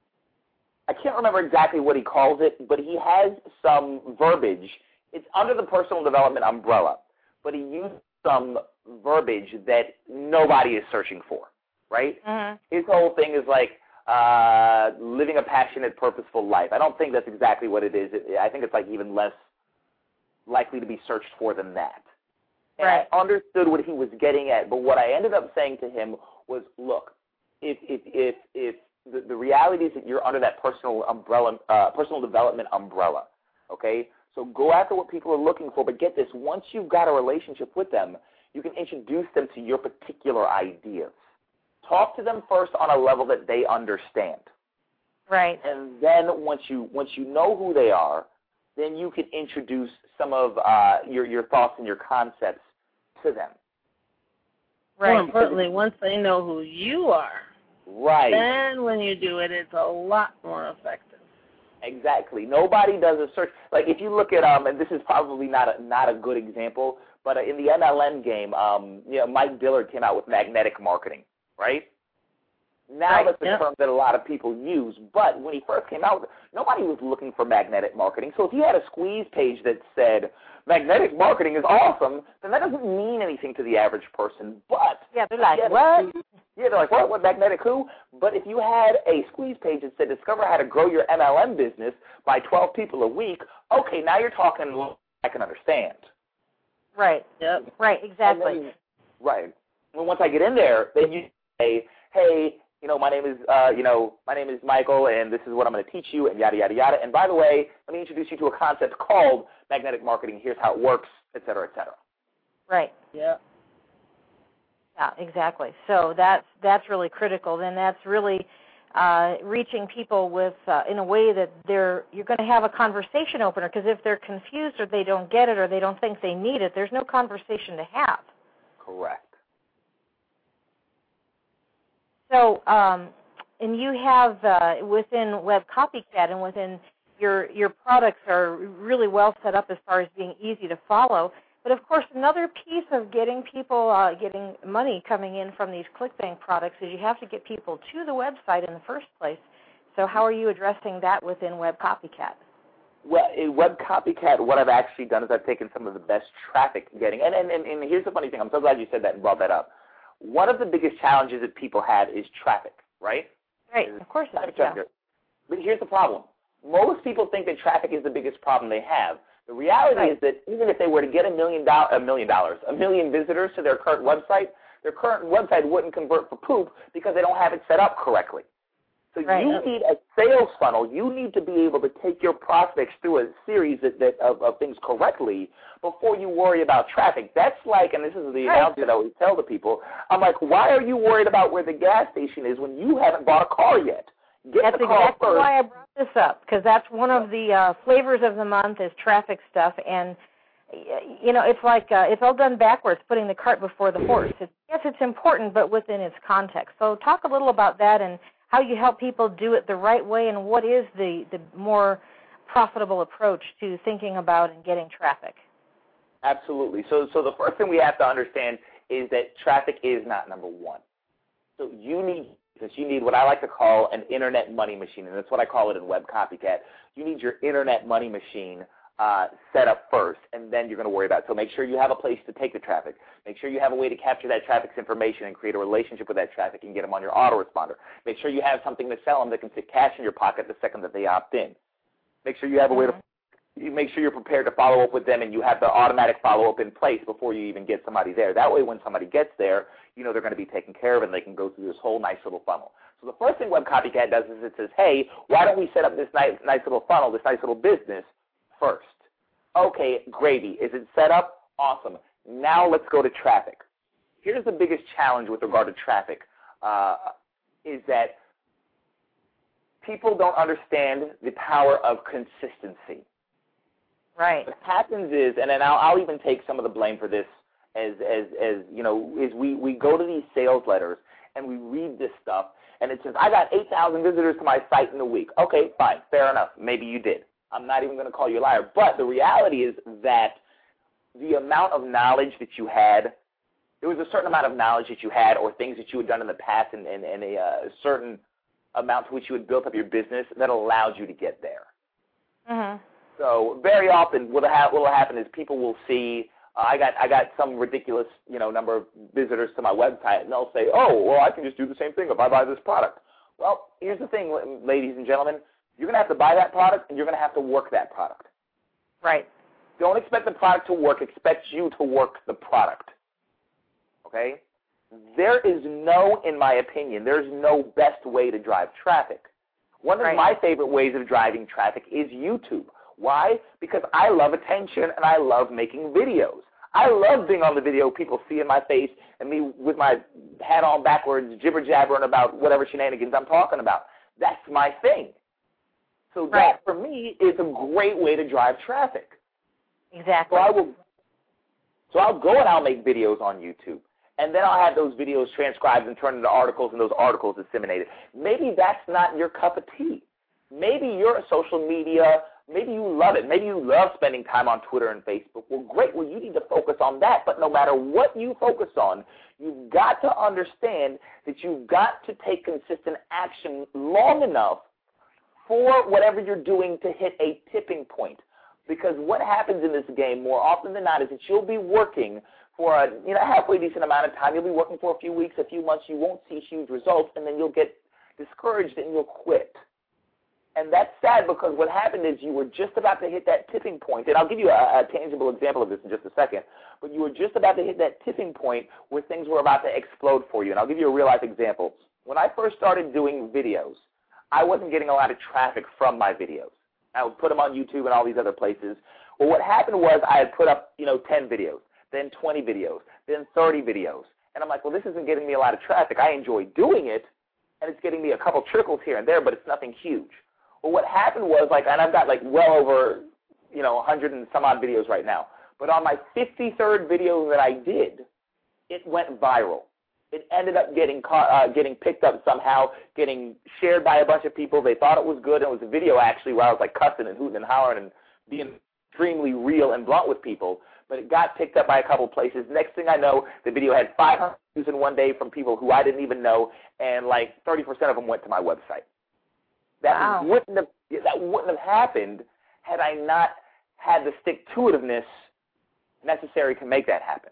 I can't remember exactly what he calls it, but he has some verbiage. It's under the personal development umbrella, but he used some verbiage that nobody is searching for, right? Mm-hmm. His whole thing is like uh, living a passionate, purposeful life. I don't think that's exactly what it is. It, I think it's like even less likely to be searched for than that. And right. I understood what he was getting at, but what I ended up saying to him was, look, if if if if The, the reality is that you're under that personal umbrella, uh, personal development umbrella, okay? So go after what people are looking for, but get this, once you've got a relationship with them, you can introduce them to your particular ideas. Talk to them first on a level that they understand. Right. And then once you once you know who they are, then you can introduce some of uh, your, your thoughts and your concepts to them. Right. More importantly, once they know who you are, right. then when you do it, it's a lot more effective. Exactly. Nobody does a search. Like if you look at, um, and this is probably not a, not a good example, but uh, in the M L M game, um, you know, Mike Dillard came out with magnetic marketing, right? Now right. that's a yep. term that a lot of people use, but when he first came out, nobody was looking for magnetic marketing. So if you had a squeeze page that said, magnetic marketing is awesome, then that doesn't mean anything to the average person. But yeah, they're like, what? Squeeze, yeah, they're like, what? What magnetic who? But if you had a squeeze page that said, discover how to grow your M L M business by twelve people a week, okay, now you're talking I can understand. Right. Yep. Right, exactly. Then, right. Well, once I get in there, then you say, hey, you know, my name is, uh, you know, my name is Michael, and this is what I'm going to teach you, and yada, yada, yada. And by the way, let me introduce you to a concept called magnetic marketing. Here's how it works, et cetera, et cetera. Right. Yeah. Yeah, exactly. So that's that's really critical. Then that's really uh, reaching people with uh, in a way that they're you're going to have a conversation opener. Because if they're confused or they don't get it or they don't think they need it, there's no conversation to have. Correct. So, um, and you have uh, within Web Copycat and within your your products are really well set up as far as being easy to follow. But of course, another piece of getting people uh, getting money coming in from these ClickBank products is you have to get people to the website in the first place. So, how are you addressing that within Web Copycat? Well, in Web Copycat, what I've actually done is I've taken some of the best traffic getting, and and, and, and here's the funny thing. I'm so glad you said that and brought that up. One of the biggest challenges that people have is traffic, right? Right, of course it is, yeah. But here's the problem. Most people think that traffic is the biggest problem they have. The reality right. is that even if they were to get a million, do- a million dollars, a million visitors to their current website, their current website wouldn't convert for poop because they don't have it set up correctly. So right. you need a sales funnel. You need to be able to take your prospects through a series that, that, of, of things correctly before you worry about traffic. That's like, and this is the right. analogy that I always tell the people, I'm like, why are you worried about where the gas station is when you haven't bought a car yet? Get that's the car exactly first. why I brought this up, because that's one of the uh, flavors of the month is traffic stuff. And, you know, it's like uh, it's all done backwards, putting the cart before the horse. It's, yes, it's important, but within its context. So talk a little about that and how you help people do it the right way, and what is the, the more profitable approach to thinking about and getting traffic. Absolutely. So so the first thing we have to understand is that traffic is not number one. So you need, since you need what I like to call an internet money machine, and that's what I call it in Web Copycat, you need your internet money machine uh, set up first, and then you're going to worry about it. So make sure you have a place to take the traffic. Make sure you have a way to capture that traffic's information and create a relationship with that traffic and get them on your autoresponder. Make sure you have something to sell them that can fit cash in your pocket the second that they opt in. Make sure you have a way to you make sure you're prepared to follow up with them and you have the automatic follow-up in place before you even get somebody there. That way when somebody gets there, you know they're going to be taken care of and they can go through this whole nice little funnel. So the first thing Web Copycat does is it says, hey, why don't we set up this nice, nice little funnel, this nice little business first? Okay, gravy. Is it set up? Awesome. Now let's go to traffic. Here's the biggest challenge with regard to traffic uh, is that people don't understand the power of consistency. Right. What happens is, and then I'll, I'll even take some of the blame for this, as as as you know, is we we go to these sales letters and we read this stuff, and it says I got eight thousand visitors to my site in a week. Okay, fine, fair enough. Maybe you did. I'm not even going to call you a liar. But the reality is that the amount of knowledge that you had, there was a certain amount of knowledge that you had, or things that you had done in the past, and, and, and a uh, certain amount to which you had built up your business that allowed you to get there. Mm-hmm. So very often, what will ha- what will happen is people will see uh, I got I got some ridiculous you know number of visitors to my website, and they'll say, oh, well, I can just do the same thing if I buy this product. Well, here's the thing, ladies and gentlemen, you're going to have to buy that product, and you're going to have to work that product. Right. Don't expect the product to work. Expect you to work the product. Okay? There is no, in my opinion, there's no best way to drive traffic. One of right. my favorite ways of driving traffic is YouTube. Why? Because I love attention and I love making videos. I love being on the video, people seeing my face and me with my hat on backwards, jibber-jabbering about whatever shenanigans I'm talking about. That's my thing. So right. that, for me, is a great way to drive traffic. Exactly. So I will, so I'll go and I'll make videos on YouTube. And then I'll have those videos transcribed and turned into articles, and those articles disseminated. Maybe that's not your cup of tea. Maybe you're a social media, maybe you love it. Maybe you love spending time on Twitter and Facebook. Well, great. Well, you need to focus on that. But no matter what you focus on, you've got to understand that you've got to take consistent action long enough for whatever you're doing to hit a tipping point. Because what happens in this game more often than not is that you'll be working for a you know halfway decent amount of time. You'll be working for a few weeks, a few months. You won't see huge results, and then you'll get discouraged and you'll quit. And that's sad, because what happened is you were just about to hit that tipping point. And I'll give you a, a tangible example of this in just a second. But you were just about to hit that tipping point where things were about to explode for you. And I'll give you a real-life example. When I first started doing videos, I wasn't getting a lot of traffic from my videos. I would put them on YouTube and all these other places. Well, what happened was I had put up, you know, ten videos, then twenty videos, then thirty videos. And I'm like, well, this isn't getting me a lot of traffic. I enjoy doing it, and it's getting me a couple trickles here and there, but it's nothing huge. Well, what happened was, like, and I've got, like, well over, you know, a hundred and some odd videos right now. But on my fifty-third video that I did, it went viral. It ended up getting caught, uh, getting picked up somehow, getting shared by a bunch of people. They thought it was good. It was a video, actually, where I was, like, cussing and hooting and hollering and being extremely real and blunt with people. But it got picked up by a couple places. Next thing I know, the video had five hundred views in one day from people who I didn't even know, and, like, thirty percent of them went to my website. That wow. wouldn't have that wouldn't have happened had I not had the stick-to-itiveness necessary to make that happen.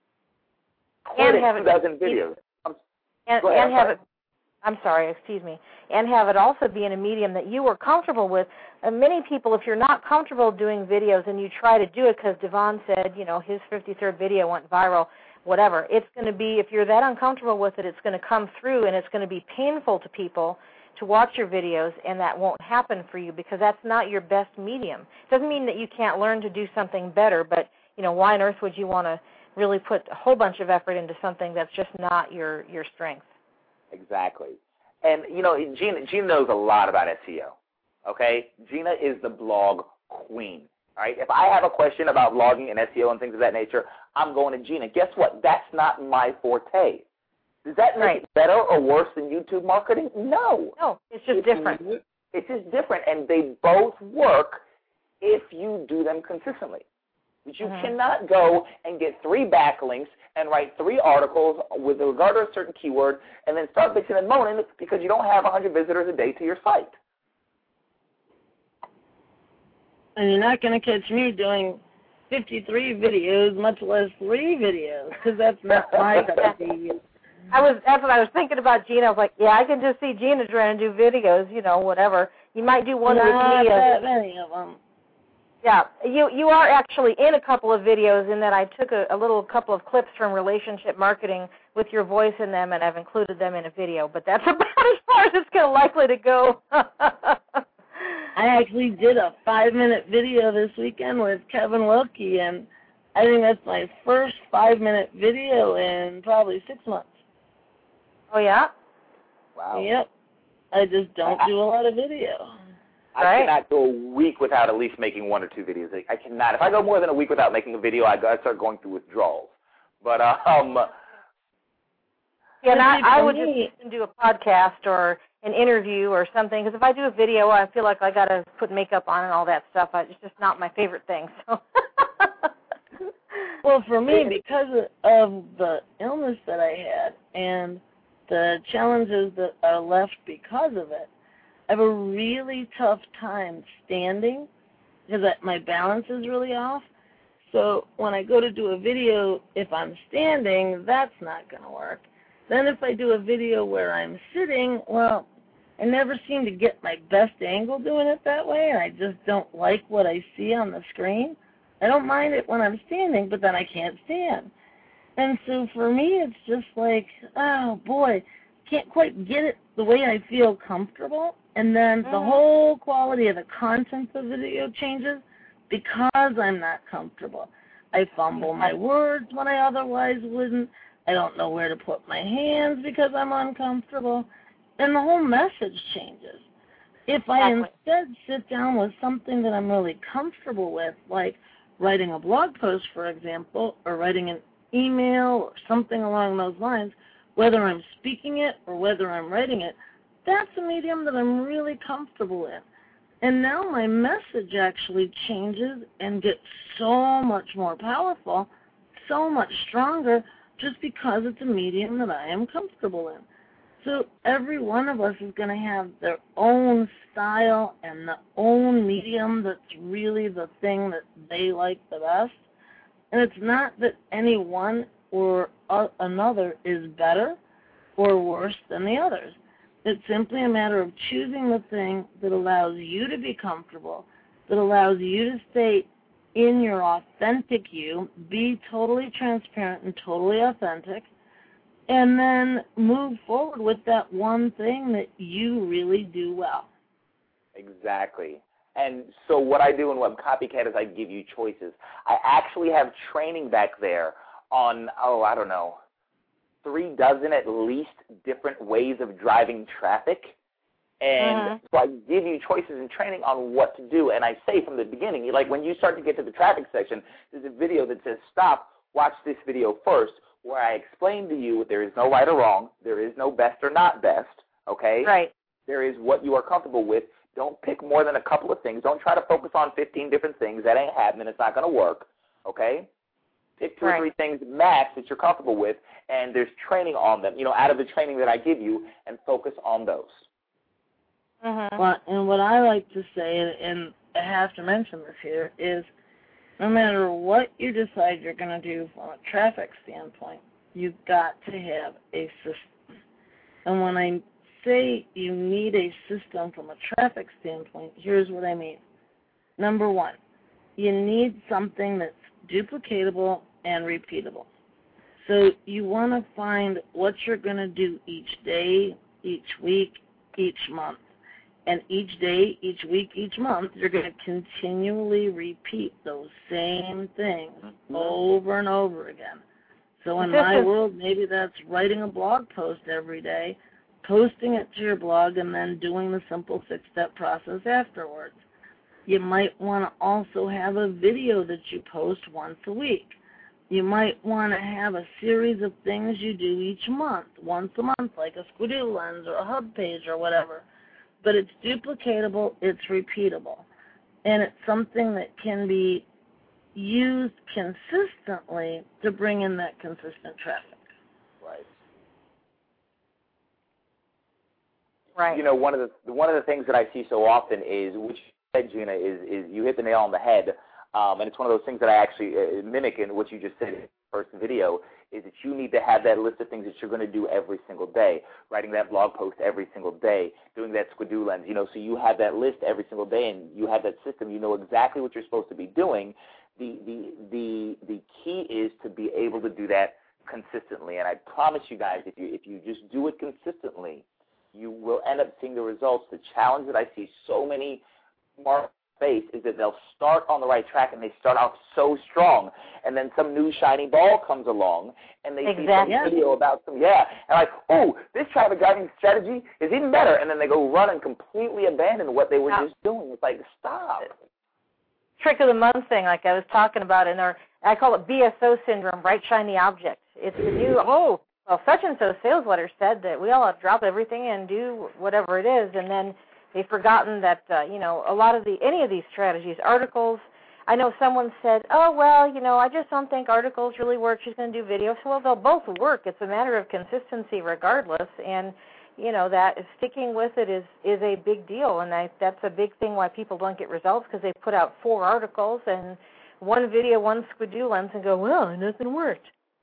And have two dozen videos. I'm, and, ahead, and have it. I'm sorry, excuse me. And have it also be in a medium that you are comfortable with. And many people, if you're not comfortable doing videos and you try to do it because Devon said, you know, his fifty-third video went viral, whatever, it's going to be, if you're that uncomfortable with it, it's going to come through and it's going to be painful to people to watch your videos, and that won't happen for you because that's not your best medium. It doesn't mean that you can't learn to do something better, but, you know, why on earth would you want to really put a whole bunch of effort into something that's just not your, your strength? Exactly. And, you know, Gina, Gina knows a lot about S E O, okay? Gina is the blog queen, all right? If I have a question about blogging and S E O and things of that nature, I'm going to Gina. Guess what? That's not my forte. Does that make right. it better or worse than YouTube marketing? No. No, it's just it's, different. It's just different, and they both work if you do them consistently. But you mm-hmm. cannot go and get three backlinks and write three articles with regard to a certain keyword and then start bitching and moaning because you don't have one hundred visitors a day to your site. And you're not going to catch me doing fifty-three videos, much less three videos, because that's not my cup of tea. I was that's what I was thinking about Gina. I was like, yeah, I can just see Gina trying to do videos, you know, whatever. You might do one not with me. Not that many of them. Yeah, you you are actually in a couple of videos in that I took a, a little couple of clips from relationship marketing with your voice in them, and I've included them in a video. But that's about as far as it's going to likely to go. I actually did a five-minute video this weekend with Kevin Wilkie, and I think that's my first five-minute video in probably six months. Oh, yeah? Wow. Yep. I just don't do a lot of video. I right. cannot go a week without at least making one or two videos. I cannot. If I go more than a week without making a video, I, I start going through withdrawals. But um, yeah, and I, I would just do a podcast or an interview or something, because if I do a video, I feel like I got to put makeup on and all that stuff. I, it's just not my favorite thing. So. Well, for me, because of the illness that I had and the challenges that are left because of it, I have a really tough time standing because my balance is really off. So when I go to do a video, if I'm standing, that's not going to work. Then if I do a video where I'm sitting, well, I never seem to get my best angle doing it that way, and I just don't like what I see on the screen. I don't mind it when I'm standing, but then I can't stand. And so for me, it's just like, oh, boy, can't quite get it the way I feel comfortable. And then the whole quality of the content of the video changes because I'm not comfortable. I fumble my words when I otherwise wouldn't. I don't know where to put my hands because I'm uncomfortable. And the whole message changes. If I instead sit down with something that I'm really comfortable with, like writing a blog post, for example, or writing an email or something along those lines, whether I'm speaking it or whether I'm writing it, that's a medium that I'm really comfortable in. And now my message actually changes and gets so much more powerful, so much stronger, just because it's a medium that I am comfortable in. So every one of us is going to have their own style and the own medium that's really the thing that they like the best. And it's not that any one or another is better or worse than the others. It's simply a matter of choosing the thing that allows you to be comfortable, that allows you to stay in your authentic you, be totally transparent and totally authentic, and then move forward with that one thing that you really do well. Exactly. And so what I do in Web Copycat is I give you choices. I actually have training back there on, oh, I don't know, three dozen at least different ways of driving traffic. And uh-huh. so I give you choices and training on what to do. And I say from the beginning, like when you start to get to the traffic section, there's a video that says, stop, watch this video first, where I explain to you there is no right or wrong, there is no best or not best, okay? Right. There is what you are comfortable with. Don't pick more than a couple of things. Don't try to focus on fifteen different things. That ain't happening. It's not going to work, okay? Pick two right. or three things max that you're comfortable with, and there's training on them, you know, out of the training that I give you, and focus on those. Uh-huh. Well, and what I like to say, and I have to mention this here, is no matter what you decide you're going to do from a traffic standpoint, you've got to have a system. And when I say you need a system from a traffic standpoint, here's what I mean. Number one, you need something that's duplicatable and repeatable. So you want to find what you're going to do each day, each week, each month. And each day, each week, each month, you're going to continually repeat those same things over and over again. So in my world, maybe that's writing a blog post every day, posting it to your blog, and then doing the simple six-step process afterwards. You might want to also have a video that you post once a week. You might want to have a series of things you do each month, once a month, like a Squidoo Lens or a hub page or whatever. But it's duplicatable, it's repeatable, and it's something that can be used consistently to bring in that consistent traffic. Right. Right. You know, one of the one of the things that I see so often is, which you said, Gina, is is you hit the nail on the head, um, and it's one of those things that I actually uh, mimic in what you just said in the first video, is that you need to have that list of things that you're going to do every single day, writing that blog post every single day, doing that Squidoo Lens, you know, so you have that list every single day and you have that system. You know exactly what you're supposed to be doing. The, the, the, the key is to be able to do that consistently, and I promise you guys, if you, if you just do it consistently, you will end up seeing the results. The challenge that I see so many marketers space is that they'll start on the right track and they start out so strong, and then some new shiny ball comes along and they exactly. see some yeah. video about some, yeah, and like, oh, this traffic driving strategy is even better, and then they go run and completely abandon what they were yeah. just doing. It's like, stop. Trick of the month thing, like I was talking about in our, I call it B S O syndrome, bright shiny object. It's the new, oh, well, such and so sales letter said that we all have to drop everything and do whatever it is, and then they've forgotten that, uh, you know, a lot of the, any of these strategies, articles, I know someone said, oh, well, you know, I just don't think articles really work. She's going to do videos. Well, they'll both work. It's a matter of consistency regardless, and, you know, that sticking with it is, is a big deal, and I, that's a big thing why people don't get results, because they put out four articles and one video, one squidoo lens, and go, well, nothing worked.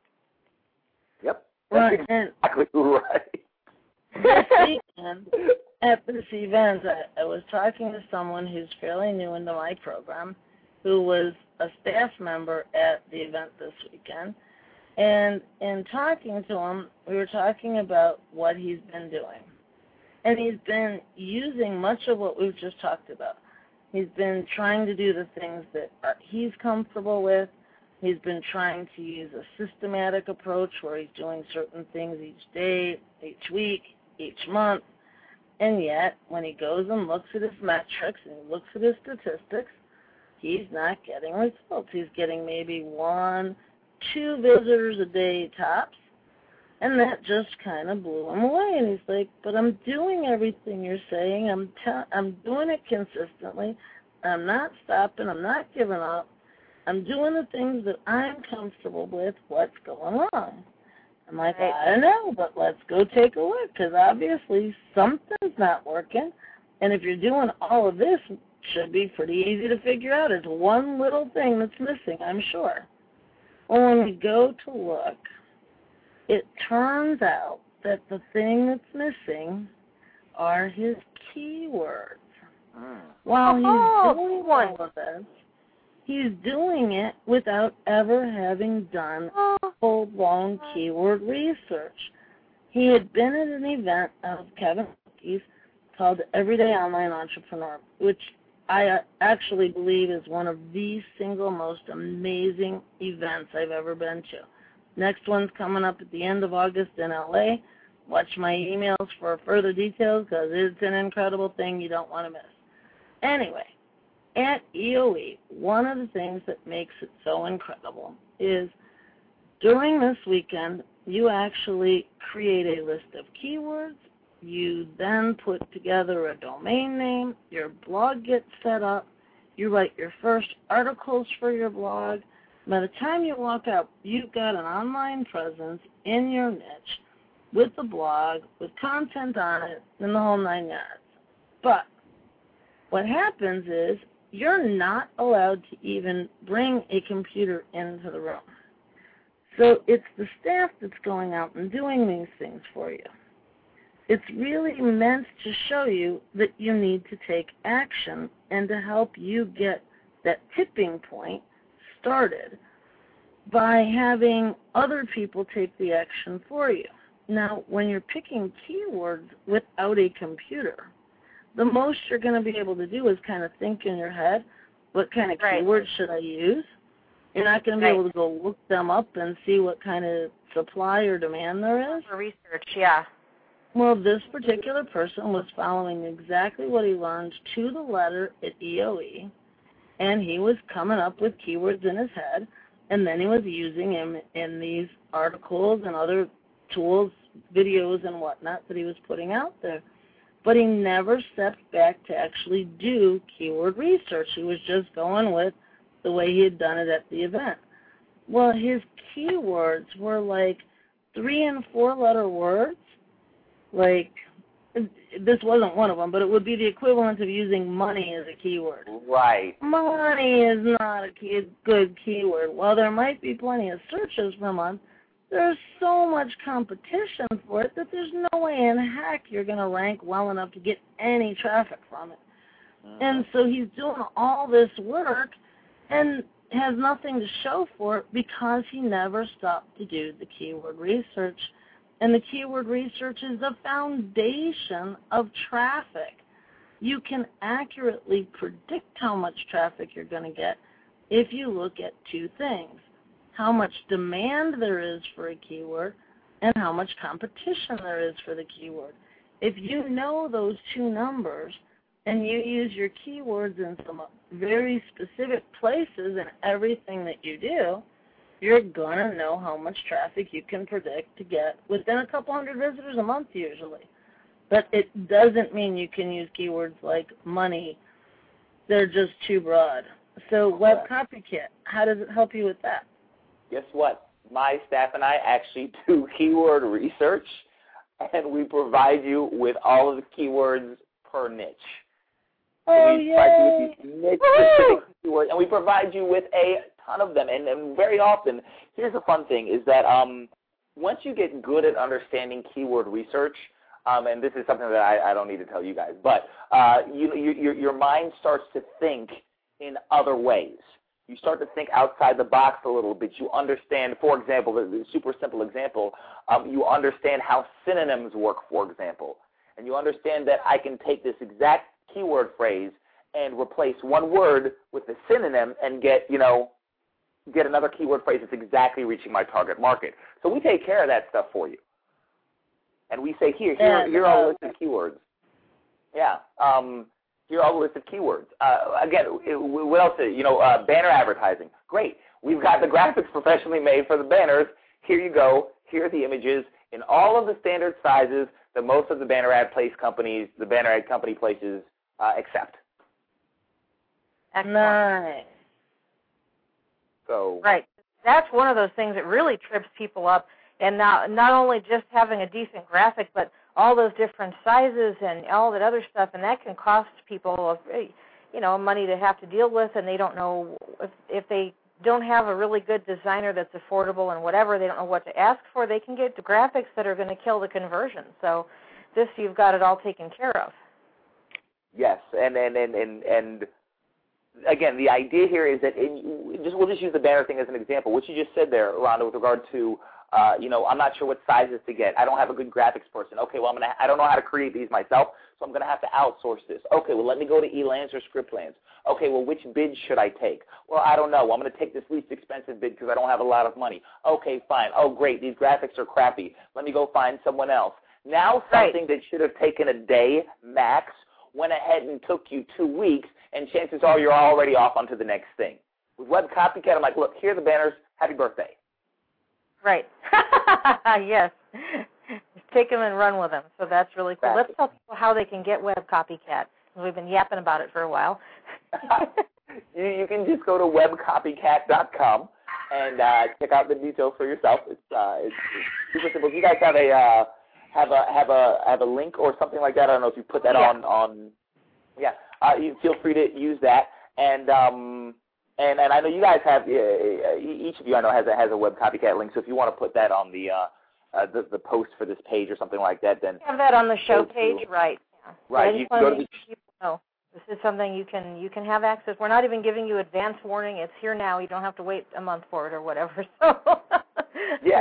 Yep. Right, That's and exactly right. this weekend at this event, I, I was talking to someone who's fairly new into my program, who was a staff member at the event this weekend. And in talking to him, we were talking about what he's been doing. And he's been using much of what we've just talked about. He's been trying to do the things that are, he's comfortable with. He's been trying to use a systematic approach where he's doing certain things each day, each week, each month. And yet, when he goes and looks at his metrics and he looks at his statistics, he's not getting results. He's getting maybe one, two visitors a day tops, and that just kind of blew him away. And he's like, but I'm doing everything you're saying. I'm te- I'm doing it consistently. I'm not stopping. I'm not giving up. I'm doing the things that I'm comfortable with. What's going wrong? I'm like, right. I don't know, but let's go take a look, because obviously something's not working. And if you're doing all of this, it should be pretty easy to figure out. It's one little thing that's missing, I'm sure. Well, when we go to look, it turns out that the thing that's missing are his keywords. Mm. While Oh, he's doing all of this, he's doing it without ever having done full-blown keyword research. He had been at an event of Kevin Cookie's called Everyday Online Entrepreneur, which I actually believe is one of the single most amazing events I've ever been to. Next one's coming up at the end of August in L A. Watch my emails for further details, because it's an incredible thing you don't want to miss. Anyway, at E O E, one of the things that makes it so incredible is during this weekend, you actually create a list of keywords. You then put together a domain name. Your blog gets set up. You write your first articles for your blog. By the time you walk out, you've got an online presence in your niche with the blog, with content on it, and the whole nine yards. But what happens is you're not allowed to even bring a computer into the room. So it's the staff that's going out and doing these things for you. It's really meant to show you that you need to take action and to help you get that tipping point started by having other people take the action for you. Now, when you're picking keywords without a computer, the most you're going to be able to do is kind of think in your head, what kind of right. keywords should I use? You're not going to be right. able to go look them up and see what kind of supply or demand there is. For research, yeah. Well, this particular person was following exactly what he learned to the letter at E O E, and he was coming up with keywords in his head, and then he was using them in these articles and other tools, videos and whatnot that he was putting out there. But he never stepped back to actually do keyword research. He was just going with the way he had done it at the event. Well, his keywords were like three and four letter words. Like, this wasn't one of them, but it would be the equivalent of using money as a keyword. Right. Money is not a, key, a good keyword. While there might be plenty of searches per month, there's so much competition for it that there's no way in heck you're going to rank well enough to get any traffic from it. Uh-huh. And so he's doing all this work and has nothing to show for it because he never stopped to do the keyword research. And the keyword research is the foundation of traffic. you can accurately predict how much traffic you're going to get if you look at two things: how much demand there is for a keyword and how much competition there is for the keyword. If you know those two numbers and you use your keywords in some very specific places in everything that you do, you're going to know how much traffic you can predict to get within a couple hundred visitors a month usually. But it doesn't mean you can use keywords like money. They're just too broad. So Web Copycat, how does it help you with that? Guess what? My staff and I actually do keyword research, and we provide you with all of the keywords per niche. Oh, we yay! With these niche-specific keywords, and we provide you with a ton of them. And, and very often, here's the fun thing, is that um, once you get good at understanding keyword research, um, and this is something that I, I don't need to tell you guys, but uh, you, you, your, your mind starts to think in other ways. You start to think outside the box a little bit. You understand, for example, the, the super simple example, um, you understand how synonyms work, for example. And you understand that I can take this exact keyword phrase and replace one word with the synonym and get, you know, get another keyword phrase that's exactly reaching my target market. So we take care of that stuff for you. And we say, here, here, And, here are all uh, the list of keywords. Yeah. Um, Here are all the list of keywords. Uh, again, what else? You know, uh, banner advertising. Great. We've got the graphics professionally made for the banners. Here you go. Here are the images in all of the standard sizes that most of the banner ad place companies, the banner ad company places, uh, accept. Excellent. Nice. So Right. That's one of those things that really trips people up. And not, not only just having a decent graphic, but all those different sizes and all that other stuff, and that can cost people, you know, money to have to deal with, and they don't know if, if they don't have a really good designer that's affordable and whatever, they don't know what to ask for, they can get the graphics that are going to kill the conversion. So this, you've got it all taken care of. yes, and and and and, and again, the idea here is that in, just we'll just use the banner thing as an example. What you just said there, Rhonda, with regard to Uh, you know, I'm not sure what sizes to get. I don't have a good graphics person. Okay, well, I'm gonna. I don't know how to create these myself, so I'm gonna have to outsource this. Okay, well, let me go to Elance or Scriptlands. Okay, well, which bid should I take? Well, I don't know. I'm gonna take this least expensive bid because I don't have a lot of money. Okay, fine. Oh, great. These graphics are crappy. Let me go find someone else. Now, something that should have taken a day max went ahead and took you two weeks, and chances are you're already off onto the next thing. With Web Copycat, I'm like, look, here are the banners. Happy birthday. Right. Yes. Just take them and run with them. So that's really cool. Exactly. Let's tell people how they can get Web Copycat. We've been yapping about it for a while. you, you can just go to web copycat dot com and uh, check out the details for yourself. It's, uh, it's, it's super simple. If you guys have a uh, have a have a have a link or something like that, I don't know if you put that yeah. on on. Yeah, uh, you feel free to use that. And um, and and I know you guys have uh, each of you I know has a has a Web Copycat link. So if you want to put that on the uh, uh, the, the post for this page or something like that, then have that on the show go page, to, right? Yeah. Right. You You can go to the. people know this is something you can you can have access. We're not even giving you advance warning. It's here now. You don't have to wait a month for it or whatever. So. Yeah,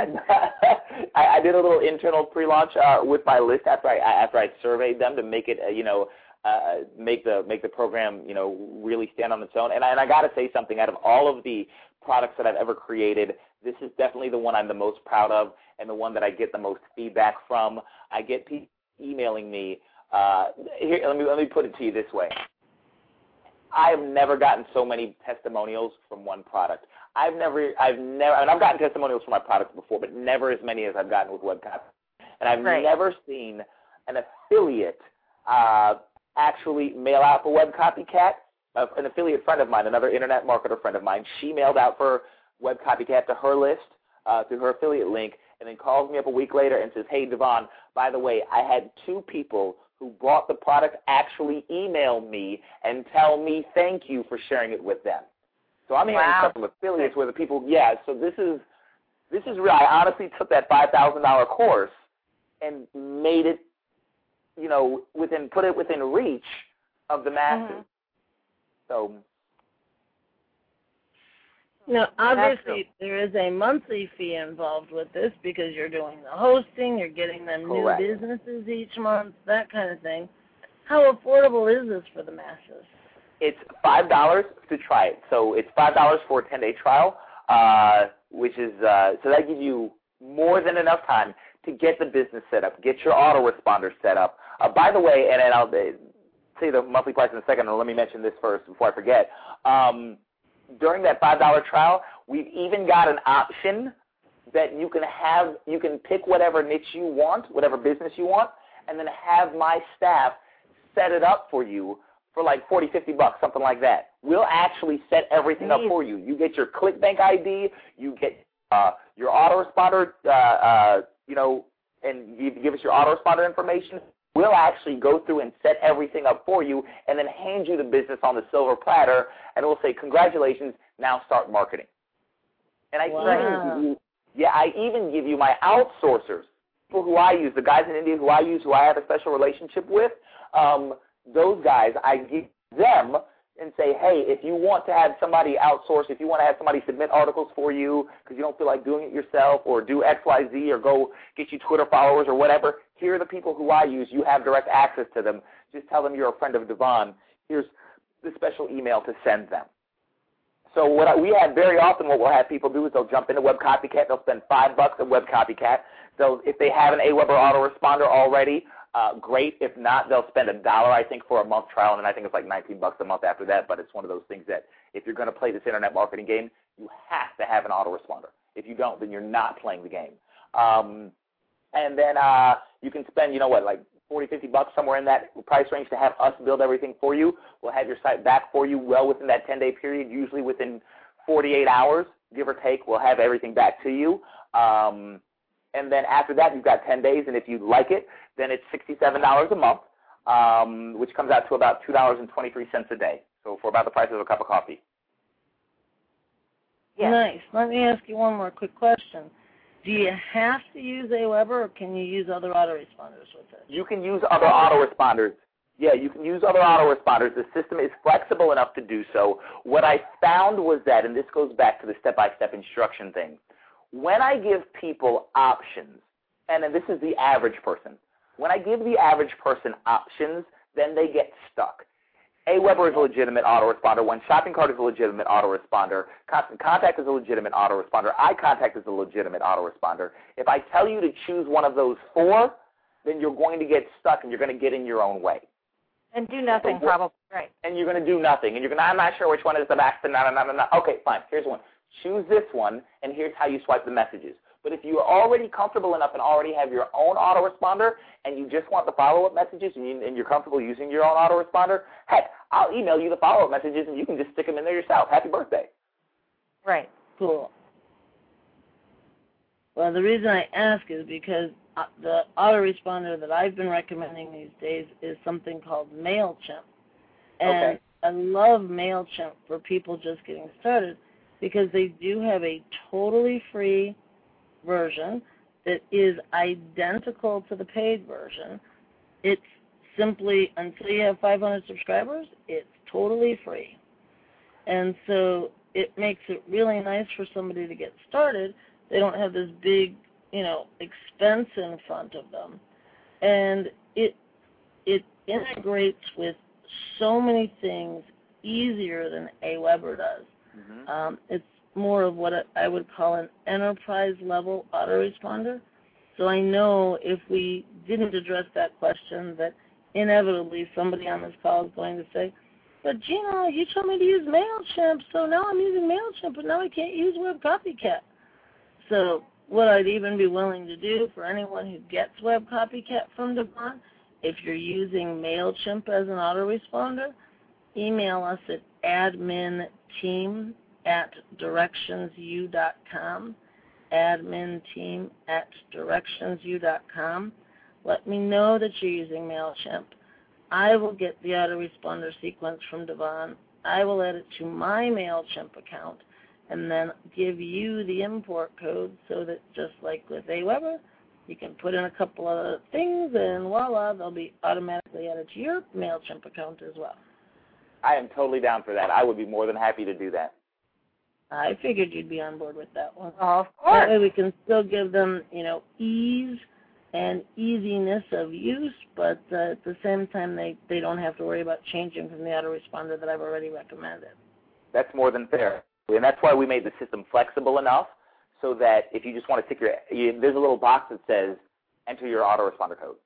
I, I did a little internal pre-launch uh, with my list after I after I surveyed them to make it uh, you know uh, make the make the program you know really stand on its own. And I, and I got to say something. Out of all of the products that I've ever created, this is definitely the one I'm the most proud of and the one that I get the most feedback from. I get people emailing me. Uh, here, let me let me put it to you this way. I have never gotten so many testimonials from one product. I've never, I've never, and I've gotten testimonials for my products before, but never as many as I've gotten with Web Copycat. And I've right. never seen an affiliate uh, actually mail out for Web Copycat. Uh, an affiliate friend of mine, another internet marketer friend of mine, she mailed out for Web Copycat to her list uh, through her affiliate link, and then calls me up a week later and says, "Hey, Devon, by the way, I had two people who bought the product actually email me and tell me thank you for sharing it with them." So I'm hearing wow. stuff from affiliates where the people, yeah, so this is, this is real. I honestly took that five thousand dollars course and made it, you know, within, put it within reach of the masses. Mm-hmm. So. Now, obviously, there is a monthly fee involved with this because you're doing the hosting, you're getting them Correct. new businesses each month, that kind of thing. how affordable is this for the masses? It's five dollars to try it. So it's five dollars for a ten-day trial, uh, which is, uh, so that gives you more than enough time to get the business set up, get your autoresponder set up. Uh, by the way, and, and I'll say the monthly price in a second, and let me mention this first before I forget. Um, during that five dollar trial, we've even got an option that you can have, you can pick whatever niche you want, whatever business you want, and then have my staff set it up for you for like forty, fifty bucks, something like that. We'll actually set everything up for you. You get your ClickBank I D, you get uh, your autoresponder, uh, uh, you know, and you give us your autoresponder information. We'll actually go through and set everything up for you and then hand you the business on the silver platter, and we'll say, congratulations, now start marketing. And I wow. even give you, yeah, I even give you my outsourcers, people who I use, the guys in India who I use, who I have a special relationship with. Um, those guys, I give them and say, hey, if you want to have somebody outsource, if you want to have somebody submit articles for you because you don't feel like doing it yourself, or do X, Y, Z, or go get you Twitter followers or whatever, here are the people who I use. You have direct access to them. Just tell them you're a friend of Devon. Here's the special email to send them. So what I, we have very often, what we'll have people do is they'll jump into Web Copycat. They'll spend five bucks at Web Copycat. They'll, if they have an AWeber autoresponder already, Uh, great. If not, they'll spend a dollar, I think, for a month trial, and then I think it's like nineteen bucks a month after that. But it's one of those things that if you're going to play this internet marketing game, you have to have an autoresponder. If you don't, then you're not playing the game. Um, and then uh, you can spend, you know what, like forty, fifty bucks, somewhere in that price range, to have us build everything for you. We'll have your site back for you well within that ten-day period, usually within forty-eight hours, give or take. We'll have everything back to you. Um, and then after that, you've got ten days, and if you like it, then it's sixty-seven dollars a month, um, which comes out to about two dollars and twenty-three cents a day, so for about the price of a cup of coffee. Yeah. Nice. Let me ask you one more quick question. Do you have to use AWeber, or can you use other autoresponders with it? You can use other autoresponders. Yeah, you can use other autoresponders. The system is flexible enough to do so. What I found was that, and this goes back to the step-by-step instruction thing, when I give people options, and then this is the average person, when I give the average person options, then they get stuck. AWeber is a legitimate autoresponder. One Shopping Cart is a legitimate autoresponder. Constant Contact is a legitimate autoresponder. iContact is a legitimate autoresponder. If I tell you to choose one of those four, then you're going to get stuck and you're going to get in your own way. And do nothing, so, probably. Right. And you're going to do nothing. And you're going to, I'm not sure which one is the best. No, no, no, no, no. Okay, fine. Here's one. Choose this one, and here's how you swipe the messages. But if you are already comfortable enough and already have your own autoresponder, and you just want the follow-up messages, and, you, and you're comfortable using your own autoresponder, heck, I'll email you the follow-up messages, and you can just stick them in there yourself. Happy birthday. Right. Cool. Well, the reason I ask is because the autoresponder that I've been recommending these days is something called MailChimp. And okay. I love MailChimp for people just getting started because they do have a totally free version that is identical to the paid version. It's simply, until you have five hundred subscribers, it's totally free. And so it makes it really nice for somebody to get started. They don't have this big, you know, expense in front of them. And it it integrates with so many things easier than AWeber does. Mm-hmm. Um, it's more of what I would call an enterprise-level autoresponder. So I know if we didn't address that question that inevitably somebody on this call is going to say, but Gina, you told me to use MailChimp, so now I'm using MailChimp, but now I can't use Web Copycat. So what I'd even be willing to do for anyone who gets Web Copycat from Devon, if you're using MailChimp as an autoresponder, email us at admin team at directions u dot com, admin team at directions u dot com. Let me know that you're using MailChimp. I will get the autoresponder sequence from Devon. I will add it to my MailChimp account and then give you the import code so that just like with AWeber, you can put in a couple of things and voila, they'll be automatically added to your MailChimp account as well. I am totally down for that. I would be more than happy to do that. I figured you'd be on board with that one. Oh, of course. That way we can still give them, you know, ease and easiness of use, but uh, at the same time, they, they don't have to worry about changing from the autoresponder that I've already recommended. That's more than fair. And that's why we made the system flexible enough so that if you just want to stick your, you, there's a little box that says, enter your autoresponder code.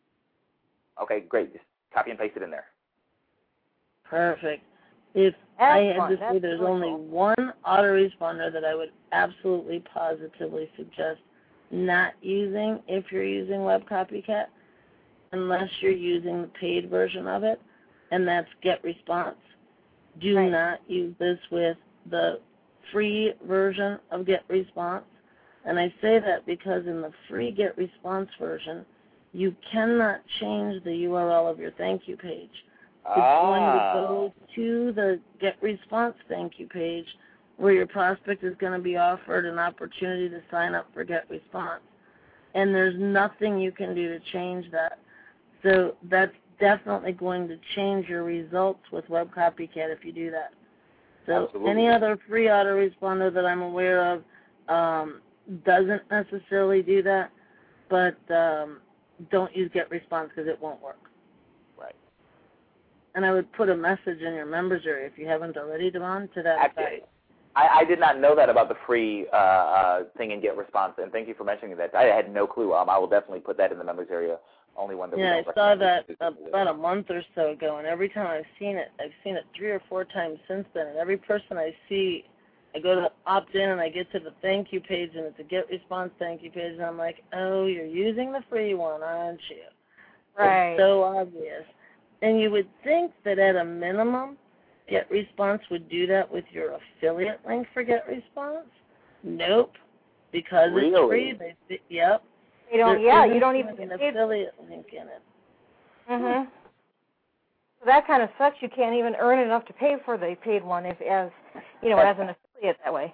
Okay, great. Just copy and paste it in there. Perfect. If Excellent. I had to That's say there's really only cool. one autoresponder that I would absolutely positively suggest not using if you're using Web Copycat, unless you're using the paid version of it, and that's GetResponse. Do Right. not use this with the free version of GetResponse. And I say that because in the free GetResponse version, you cannot change the U R L of your thank you page. It's ah. going to go to the GetResponse thank you page where your prospect is going to be offered an opportunity to sign up for GetResponse. And there's nothing you can do to change that. So that's definitely going to change your results with Web Copycat if you do that. So Absolutely. any other free autoresponder that I'm aware of um, doesn't necessarily do that, but um, don't use GetResponse because it won't work. Right. And I would put a message in your members area if you haven't already, Devon, to that Actually, effect. I, I did not know that about the free uh, uh, thing in GetResponse, and thank you for mentioning that. I had no clue. Um, I will definitely put that in the members area. Only one that Yeah, we don't I saw recommend. that about a month or so ago, and every time I've seen it, I've seen it three or four times since then. And every person I see, I go to opt in and I get to the thank you page, and it's a GetResponse thank you page, and I'm like, oh, you're using the free one, aren't you? Right. It's so obvious. And you would think that at a minimum, GetResponse would do that with your affiliate link for GetResponse. Nope, because Really? it's free. They, yep. You don't. There Yeah, isn't you don't even an get paid. affiliate link in it. Mhm. So that kind of sucks. You can't even earn enough to pay for the paid one if, as you know, as an affiliate that way.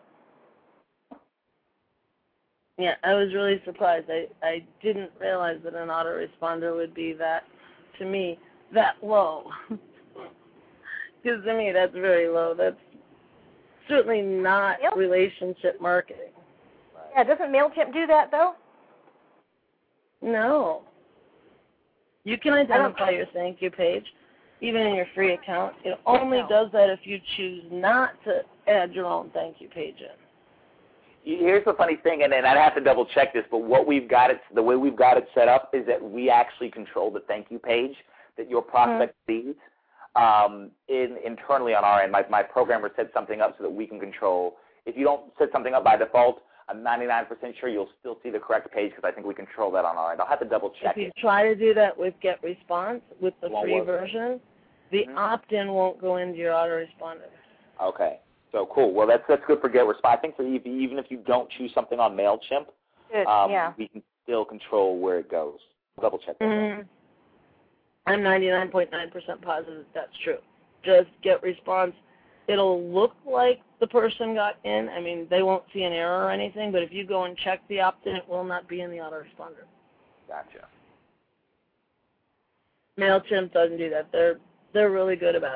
Yeah, I was really surprised. I, I didn't realize that an autoresponder would be that, to me, that low. Because to me, that's very low. That's certainly not Yep. relationship marketing. Yeah, doesn't MailChimp do that, though? No. You can identify your thank you page, even in your free account. It only No. does that if you choose not to add your own thank you page in. Here's the funny thing, and then I'd have to double check this, but what we've got it, the way we've got it set up is that we actually control the thank you page that your prospect mm-hmm. sees um, in, internally on our end. My, my programmer set something up so that we can control. If you don't set something up by default, I'm ninety-nine percent sure you'll still see the correct page because I think we control that on our end. I'll have to double check it. If you it. try to do that with GetResponse, with the free work. version, the mm-hmm. opt-in won't go into your autoresponder. Okay. So cool. Well, that's that's good for GetResponse. I think for even if you don't choose something on MailChimp, good. Um, yeah. we can still control where it goes. Double check that. Mm-hmm. I'm ninety-nine point nine percent positive that's true. Just GetResponse. It'll look like the person got in. I mean, they won't see an error or anything, but if you go and check the opt-in, it will not be in the autoresponder. Gotcha. MailChimp doesn't do that. They're they're really good about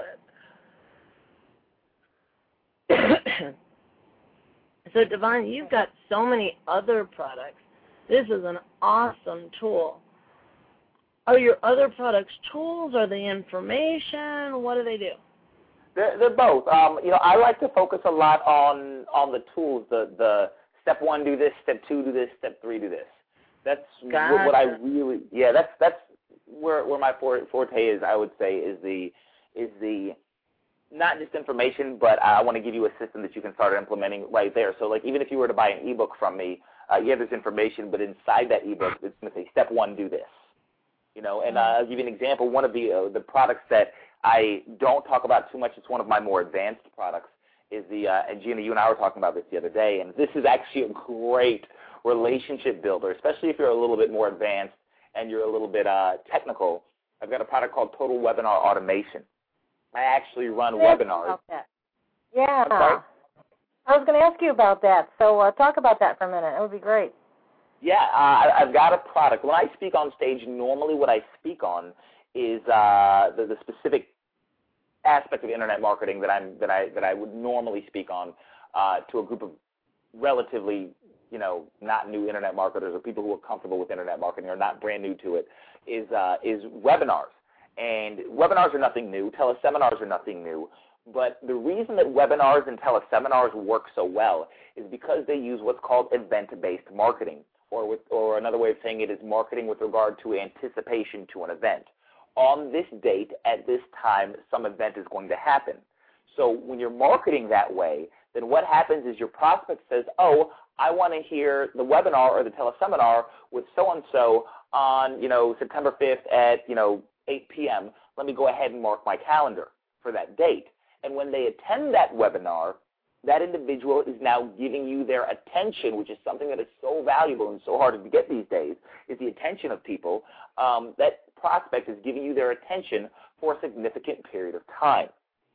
it. So, Devon, you've got so many other products. This is an awesome tool. Are your other products tools? Are they information? What do they do? They're, they're both. Um, you know, I like to focus a lot on on the tools. The the step one, do this. Step two, do this. Step three, do this. That's gotcha. what I really. Yeah, that's that's where where my forte is. I would say is the is the not just information, but I want to give you a system that you can start implementing right there. So, like, even if you were to buy an ebook from me, uh, yeah, there's information, but inside that ebook, it's going to say step one, do this. You know, and uh, I'll give you an example. One of the uh, the products that I don't talk about too much, it's one of my more advanced products, is the, uh, and Gina, you and I were talking about this the other day, and this is actually a great relationship builder, especially if you're a little bit more advanced and you're a little bit uh, technical. I've got a product called Total Webinar Automation. I actually run yeah, webinars. About that. Yeah. I was going to ask you about that, so uh, talk about that for a minute. It would be great. Yeah, uh, I've got a product. When I speak on stage, normally what I speak on is uh, the, the specific aspect of internet marketing that I'm that I that I would normally speak on uh, to a group of relatively you know, not new internet marketers or people who are comfortable with internet marketing or not brand new to it, is uh, is webinars. And webinars are nothing new. Teleseminars are nothing new. But the reason that webinars and teleseminars work so well is because they use what's called event-based marketing, or with, or another way of saying it is marketing with regard to anticipation to an event. On this date, at this time, some event is going to happen. So when you're marketing that way, then what happens is your prospect says, oh, I want to hear the webinar or the teleseminar with so-and-so on, you know, September fifth at, you know, eight p m Let me go ahead and mark my calendar for that date. And when they attend that webinar, that individual is now giving you their attention, which is something that is so valuable and so hard to get these days, is the attention of people. Um, that prospect is giving you their attention for a significant period of time.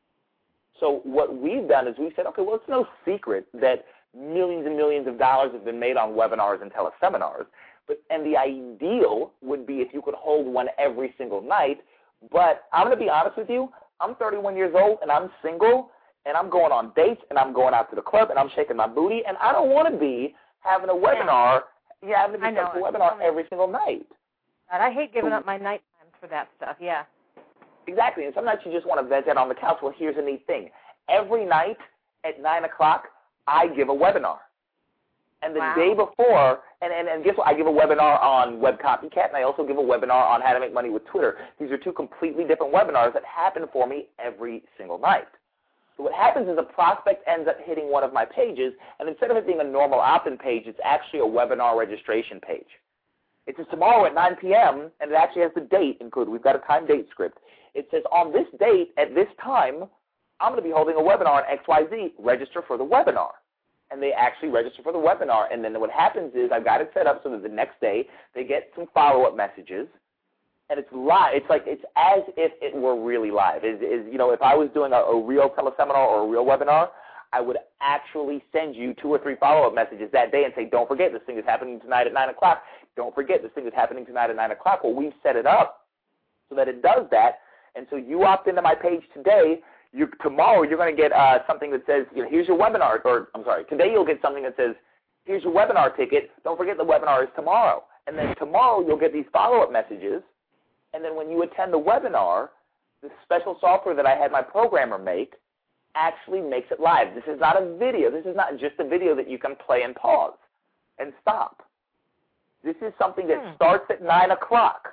So what we've done is we said, okay, well, it's no secret that millions and millions of dollars have been made on webinars and teleseminars, but and the ideal would be if you could hold one every single night. But I'm going to be honest with you, I'm thirty-one years old and I'm single and I'm going on dates and I'm going out to the club and I'm shaking my booty, and I don't want to be having a webinar, yeah, yeah having to be a webinar every single night. God, I hate giving so, up my night time for that stuff, yeah. Exactly, and sometimes you just want to vent out on the couch. Well, here's a neat thing. Every night at nine o'clock, I give a webinar. And the wow. day before, and, and, and guess what? I give a webinar on Web Copycat, and I also give a webinar on how to make money with Twitter. These are two completely different webinars that happen for me every single night. So what happens is a prospect ends up hitting one of my pages, and instead of it being a normal opt-in page, it's actually a webinar registration page. It says tomorrow at nine p m, and it actually has the date included. We've got a time date script. It says on this date, at this time, I'm going to be holding a webinar on X Y Z. Register for the webinar. And they actually register for the webinar. And then what happens is I've got it set up so that the next day they get some follow-up messages. And it's live. It's like it's as if it were really live. Is is you know, if I was doing a, a real teleseminar or a real webinar, I would actually send you two or three follow-up messages that day and say, don't forget, this thing is happening tonight at nine o'clock. Don't forget, this thing is happening tonight at nine o'clock. Well, we've set it up so that it does that. And so you opt into my page today. You, tomorrow you're going to get uh, something that says, you know, here's your webinar. Or I'm sorry, today you'll get something that says, here's your webinar ticket. Don't forget the webinar is tomorrow. And then tomorrow you'll get these follow-up messages. And then when you attend the webinar, the special software that I had my programmer make actually makes it live. This is not a video. This is not just a video that you can play and pause and stop. This is something that hmm. starts at nine o'clock.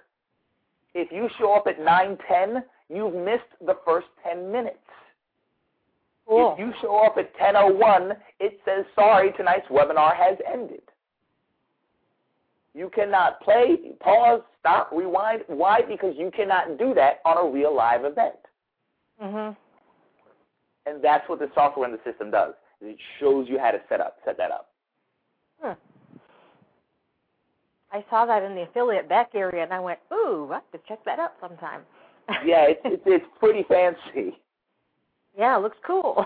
If you show up at nine ten, you've missed the first ten minutes. Cool. If you show up at ten oh one, it says, sorry, tonight's webinar has ended. You cannot play, pause, stop, rewind. Why? Because you cannot do that on a real live event. Mm-hmm. And that's what the software in the system does. It shows you how to set up, set that up. Hmm. I saw that in the affiliate back area, and I went, ooh, I have to check that out sometime. Yeah, it's, it's it's pretty fancy. Yeah, it looks cool.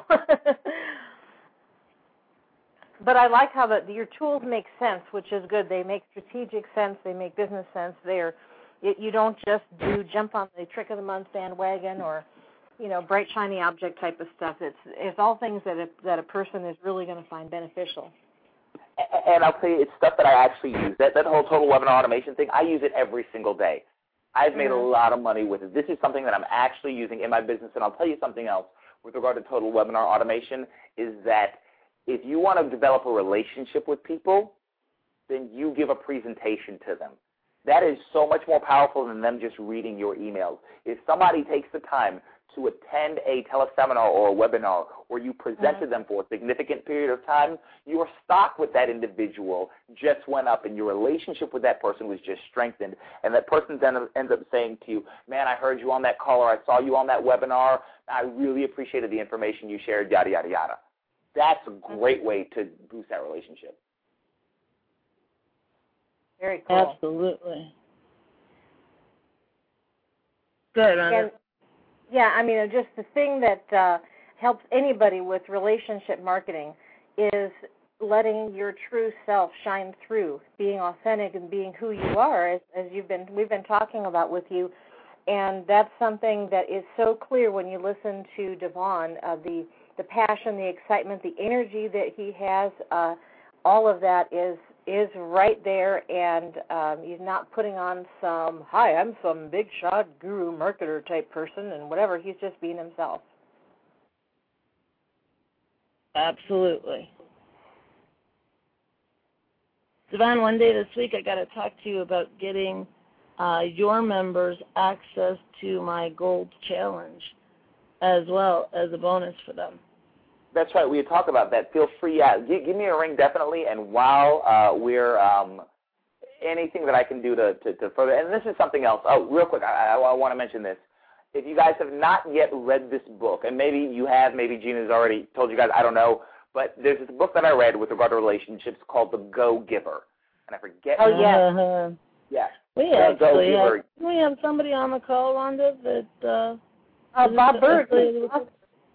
But I like how the, your tools make sense, which is good. They make strategic sense. They make business sense. They're it, you don't just do jump on the trick of the month bandwagon or, you know, bright shiny object type of stuff. It's it's all things that a, that a person is really going to find beneficial. And I'll tell you, it's stuff that I actually use. That that whole total webinar automation thing, I use it every single day. I've made a lot of money with it. This is something that I'm actually using in my business. And I'll tell you something else with regard to total webinar automation is that if you want to develop a relationship with people, then you give a presentation to them. That is so much more powerful than them just reading your emails. If somebody takes the time to attend a teleseminar or a webinar where you presented mm-hmm. them for a significant period of time, your stock with that individual just went up and your relationship with that person was just strengthened. And that person then ends up saying to you, man, I heard you on that call or I saw you on that webinar. I really appreciated the information you shared, yada, yada, yada. That's a great mm-hmm. way to boost that relationship. Very cool. Absolutely. Good, Rhonda. Yeah, I mean, just the thing that uh, helps anybody with relationship marketing is letting your true self shine through, being authentic and being who you are, as, as you've been we've been talking about with you, and that's something that is so clear when you listen to Devon. Uh, the the passion, the excitement, the energy that he has. Uh, all of that is is right there, and um, he's not putting on some, hi, I'm some big shot guru marketer type person and whatever. He's just being himself. Absolutely. Devon, one day this week I got to talk to you about getting uh, your members access to my Gold Challenge as well as a bonus for them. That's right. We had talked about that. Feel free. Yeah, give, give me a ring, definitely. And while uh, we're um, anything that I can do to, to, to further, and this is something else. Oh, real quick, I, I, I want to mention this. If you guys have not yet read this book, and maybe you have, maybe Gina's already told you guys, I don't know, but there's this book that I read with regard to relationships called The Go-Giver. And I forget. Oh, yeah. Uh-huh. Yeah. We The actually have, Go-Giver. we have somebody on the call, Rhonda, that... Uh, Uh, Bob Berg. Berg.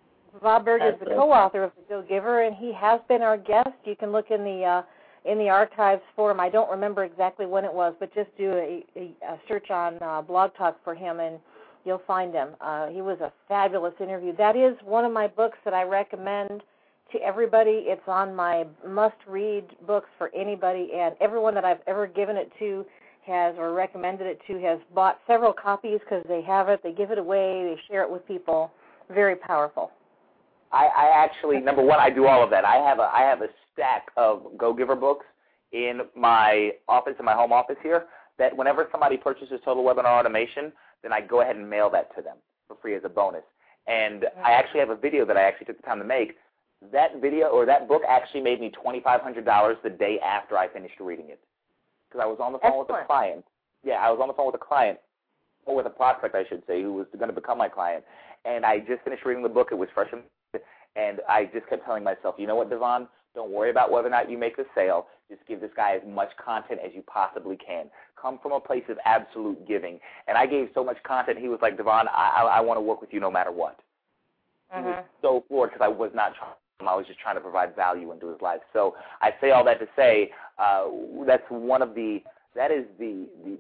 Bob Berg is the co-author of The Go-Giver, and he has been our guest. You can look in the uh, in the archives for him. I don't remember exactly when it was, but just do a, a, a search on uh, Blog Talk for him, and you'll find him. Uh, he was a fabulous interview. That is one of my books that I recommend to everybody. It's on my must-read books for anybody, and everyone that I've ever given it to has or recommended it to has bought several copies because they have it. They give it away. They share it with people. Very powerful. I, I actually, number one, I do all of that. I have a I have a stack of Go-Giver books in my office, in my home office here, that whenever somebody purchases Total Webinar Automation, then I go ahead and mail that to them for free as a bonus. And I actually have a video that I actually took the time to make. That video or that book actually made me twenty-five hundred dollars the day after I finished reading it. Because I was on the phone Excellent. with a client. Yeah, I was on the phone with a client, or with a prospect, I should say, who was going to become my client. And I just finished reading the book. It was fresh in And I just kept telling myself, you know what, Devon, don't worry about whether or not you make the sale. Just give this guy as much content as you possibly can. Come from a place of absolute giving. And I gave so much content, he was like, Devon, I, I, I want to work with you no matter what. Mm-hmm. He was so floored because I was not trying. I was just trying to provide value into his life. So I say all that to say uh, that's one of the, that is the, the,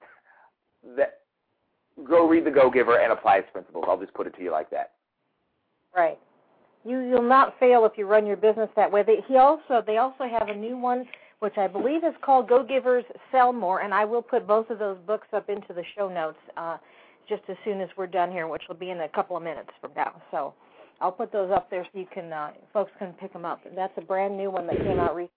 that, go read The Go-Giver and apply its principles. I'll just put it to you like that. Right. You, you'll not fail if you run your business that way. They, he also, they also have a new one, which I believe is called Go-Givers Sell More, and I will put both of those books up into the show notes uh, just as soon as we're done here, which will be in a couple of minutes from now. So I'll put those up there so you can, uh, folks can pick them up. And that's a brand new one that came out recently.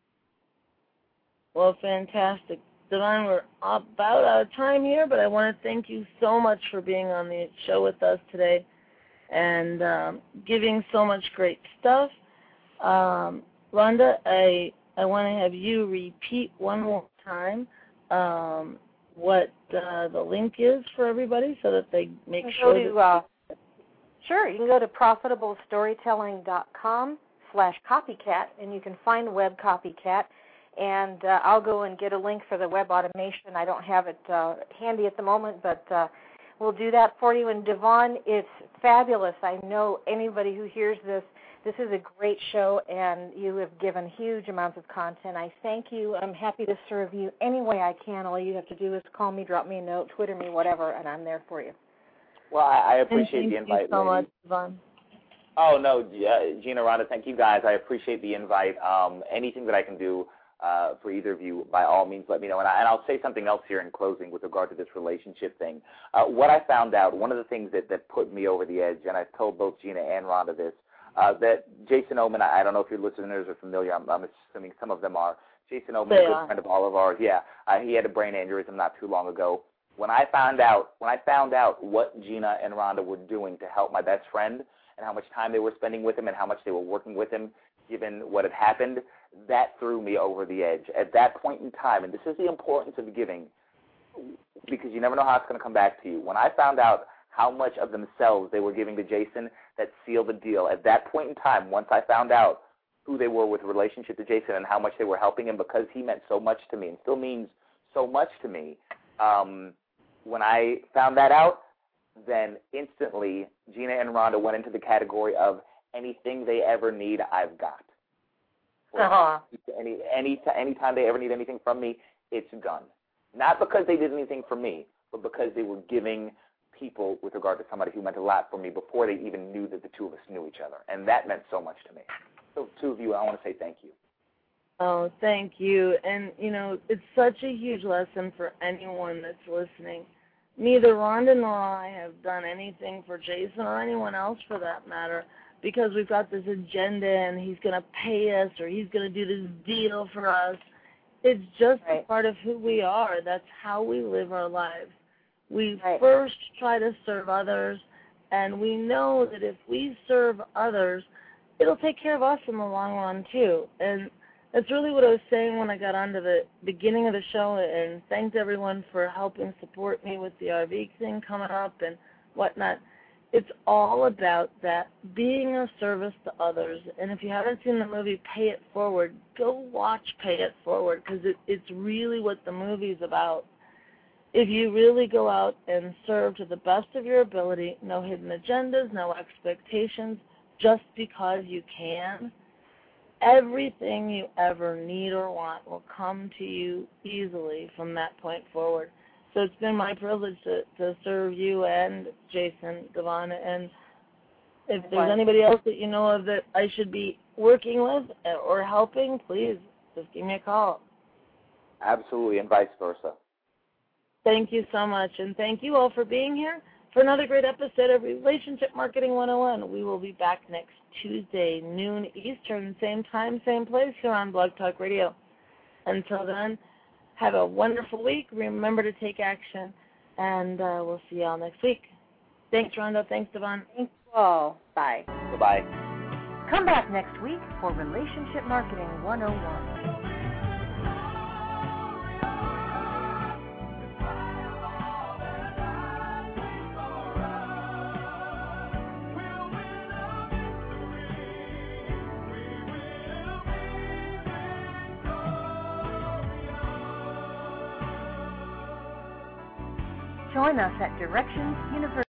Well, fantastic. Devon, we're about out of time here, but I want to thank you so much for being on the show with us today and um, giving so much great stuff. Um, Rhonda, I I want to have you repeat one more time um, what uh, the link is for everybody so that they make sure to, that... Uh, sure, you can go to profitable storytelling dot com slash copycat, and you can find Web Copycat. And uh, I'll go and get a link for the web automation. I don't have it uh, handy at the moment, but uh, we'll do that for you. And Devon, it's fabulous. I know anybody who hears this, this is a great show, and you have given huge amounts of content. I thank you. I'm happy to serve you any way I can. All you have to do is call me, drop me a note, Twitter me, whatever, and I'm there for you. Well, I, I appreciate thank the invite. Thank you so lady. much, Devon. Oh, no, uh, Gina, Rhonda, thank you guys. I appreciate the invite. Um, anything that I can do uh, for either of you, by all means, let me know. And, I, and I'll say something else here in closing with regard to this relationship thing. Uh, what I found out, one of the things that, that put me over the edge, and I've told both Gina and Rhonda this, uh, that Jason Oman, I, I don't know if your listeners are familiar, I'm, I'm assuming some of them are. Jason Oman, a good friend of all of ours, yeah, uh, he had a brain aneurysm not too long ago. When I found out, when I found out what Gina and Rhonda were doing to help my best friend and how much time they were spending with him and how much they were working with him, given what had happened, that threw me over the edge. At that point in time, and this is the importance of giving, because you never know how it's going to come back to you. When I found out how much of themselves they were giving to Jason, that sealed the deal. At that point in time, once I found out who they were with relationship to Jason and how much they were helping him, because he meant so much to me and still means so much to me, um, when I found that out, then instantly Gina and Rhonda went into the category of anything they ever need, I've got. Uh-huh. Any any any time they ever need anything from me, it's done. Not because they did anything for me, but because they were giving people with regard to somebody who meant a lot for me before they even knew that the two of us knew each other, and that meant so much to me. So, two of you, I want to say thank you. Oh, thank you. And, you know, it's such a huge lesson for anyone that's listening. Neither Rhonda nor I have done anything for Jason or anyone else for that matter because we've got this agenda and he's going to pay us or he's going to do this deal for us. It's just right. a part of who we are. That's how we live our lives. We right. first try to serve others, and we know that if we serve others, it'll take care of us in the long run, too. And that's really what I was saying when I got onto the beginning of the show, and thanked everyone for helping support me with the R V thing coming up and whatnot. It's all about that, being of service to others. And if you haven't seen the movie Pay It Forward, go watch Pay It Forward because it, it's really what the movie's about. If you really go out and serve to the best of your ability, no hidden agendas, no expectations, just because you can, everything you ever need or want will come to you easily from that point forward. So it's been my privilege to, to serve you and Jason, Devon, and if there's anybody else that you know of that I should be working with or helping, please just give me a call. Absolutely, and vice versa. Thank you so much, and thank you all for being here for another great episode of Relationship Marketing one oh one. We will be back next Tuesday, noon Eastern, same time, same place here on Blog Talk Radio. Until then, have a wonderful week. Remember to take action, and uh, we'll see you all next week. Thanks, Rhonda. Thanks, Devon. Thanks all. Bye. Bye-bye. Come back next week for Relationship Marketing one oh one. Join us at Directions University.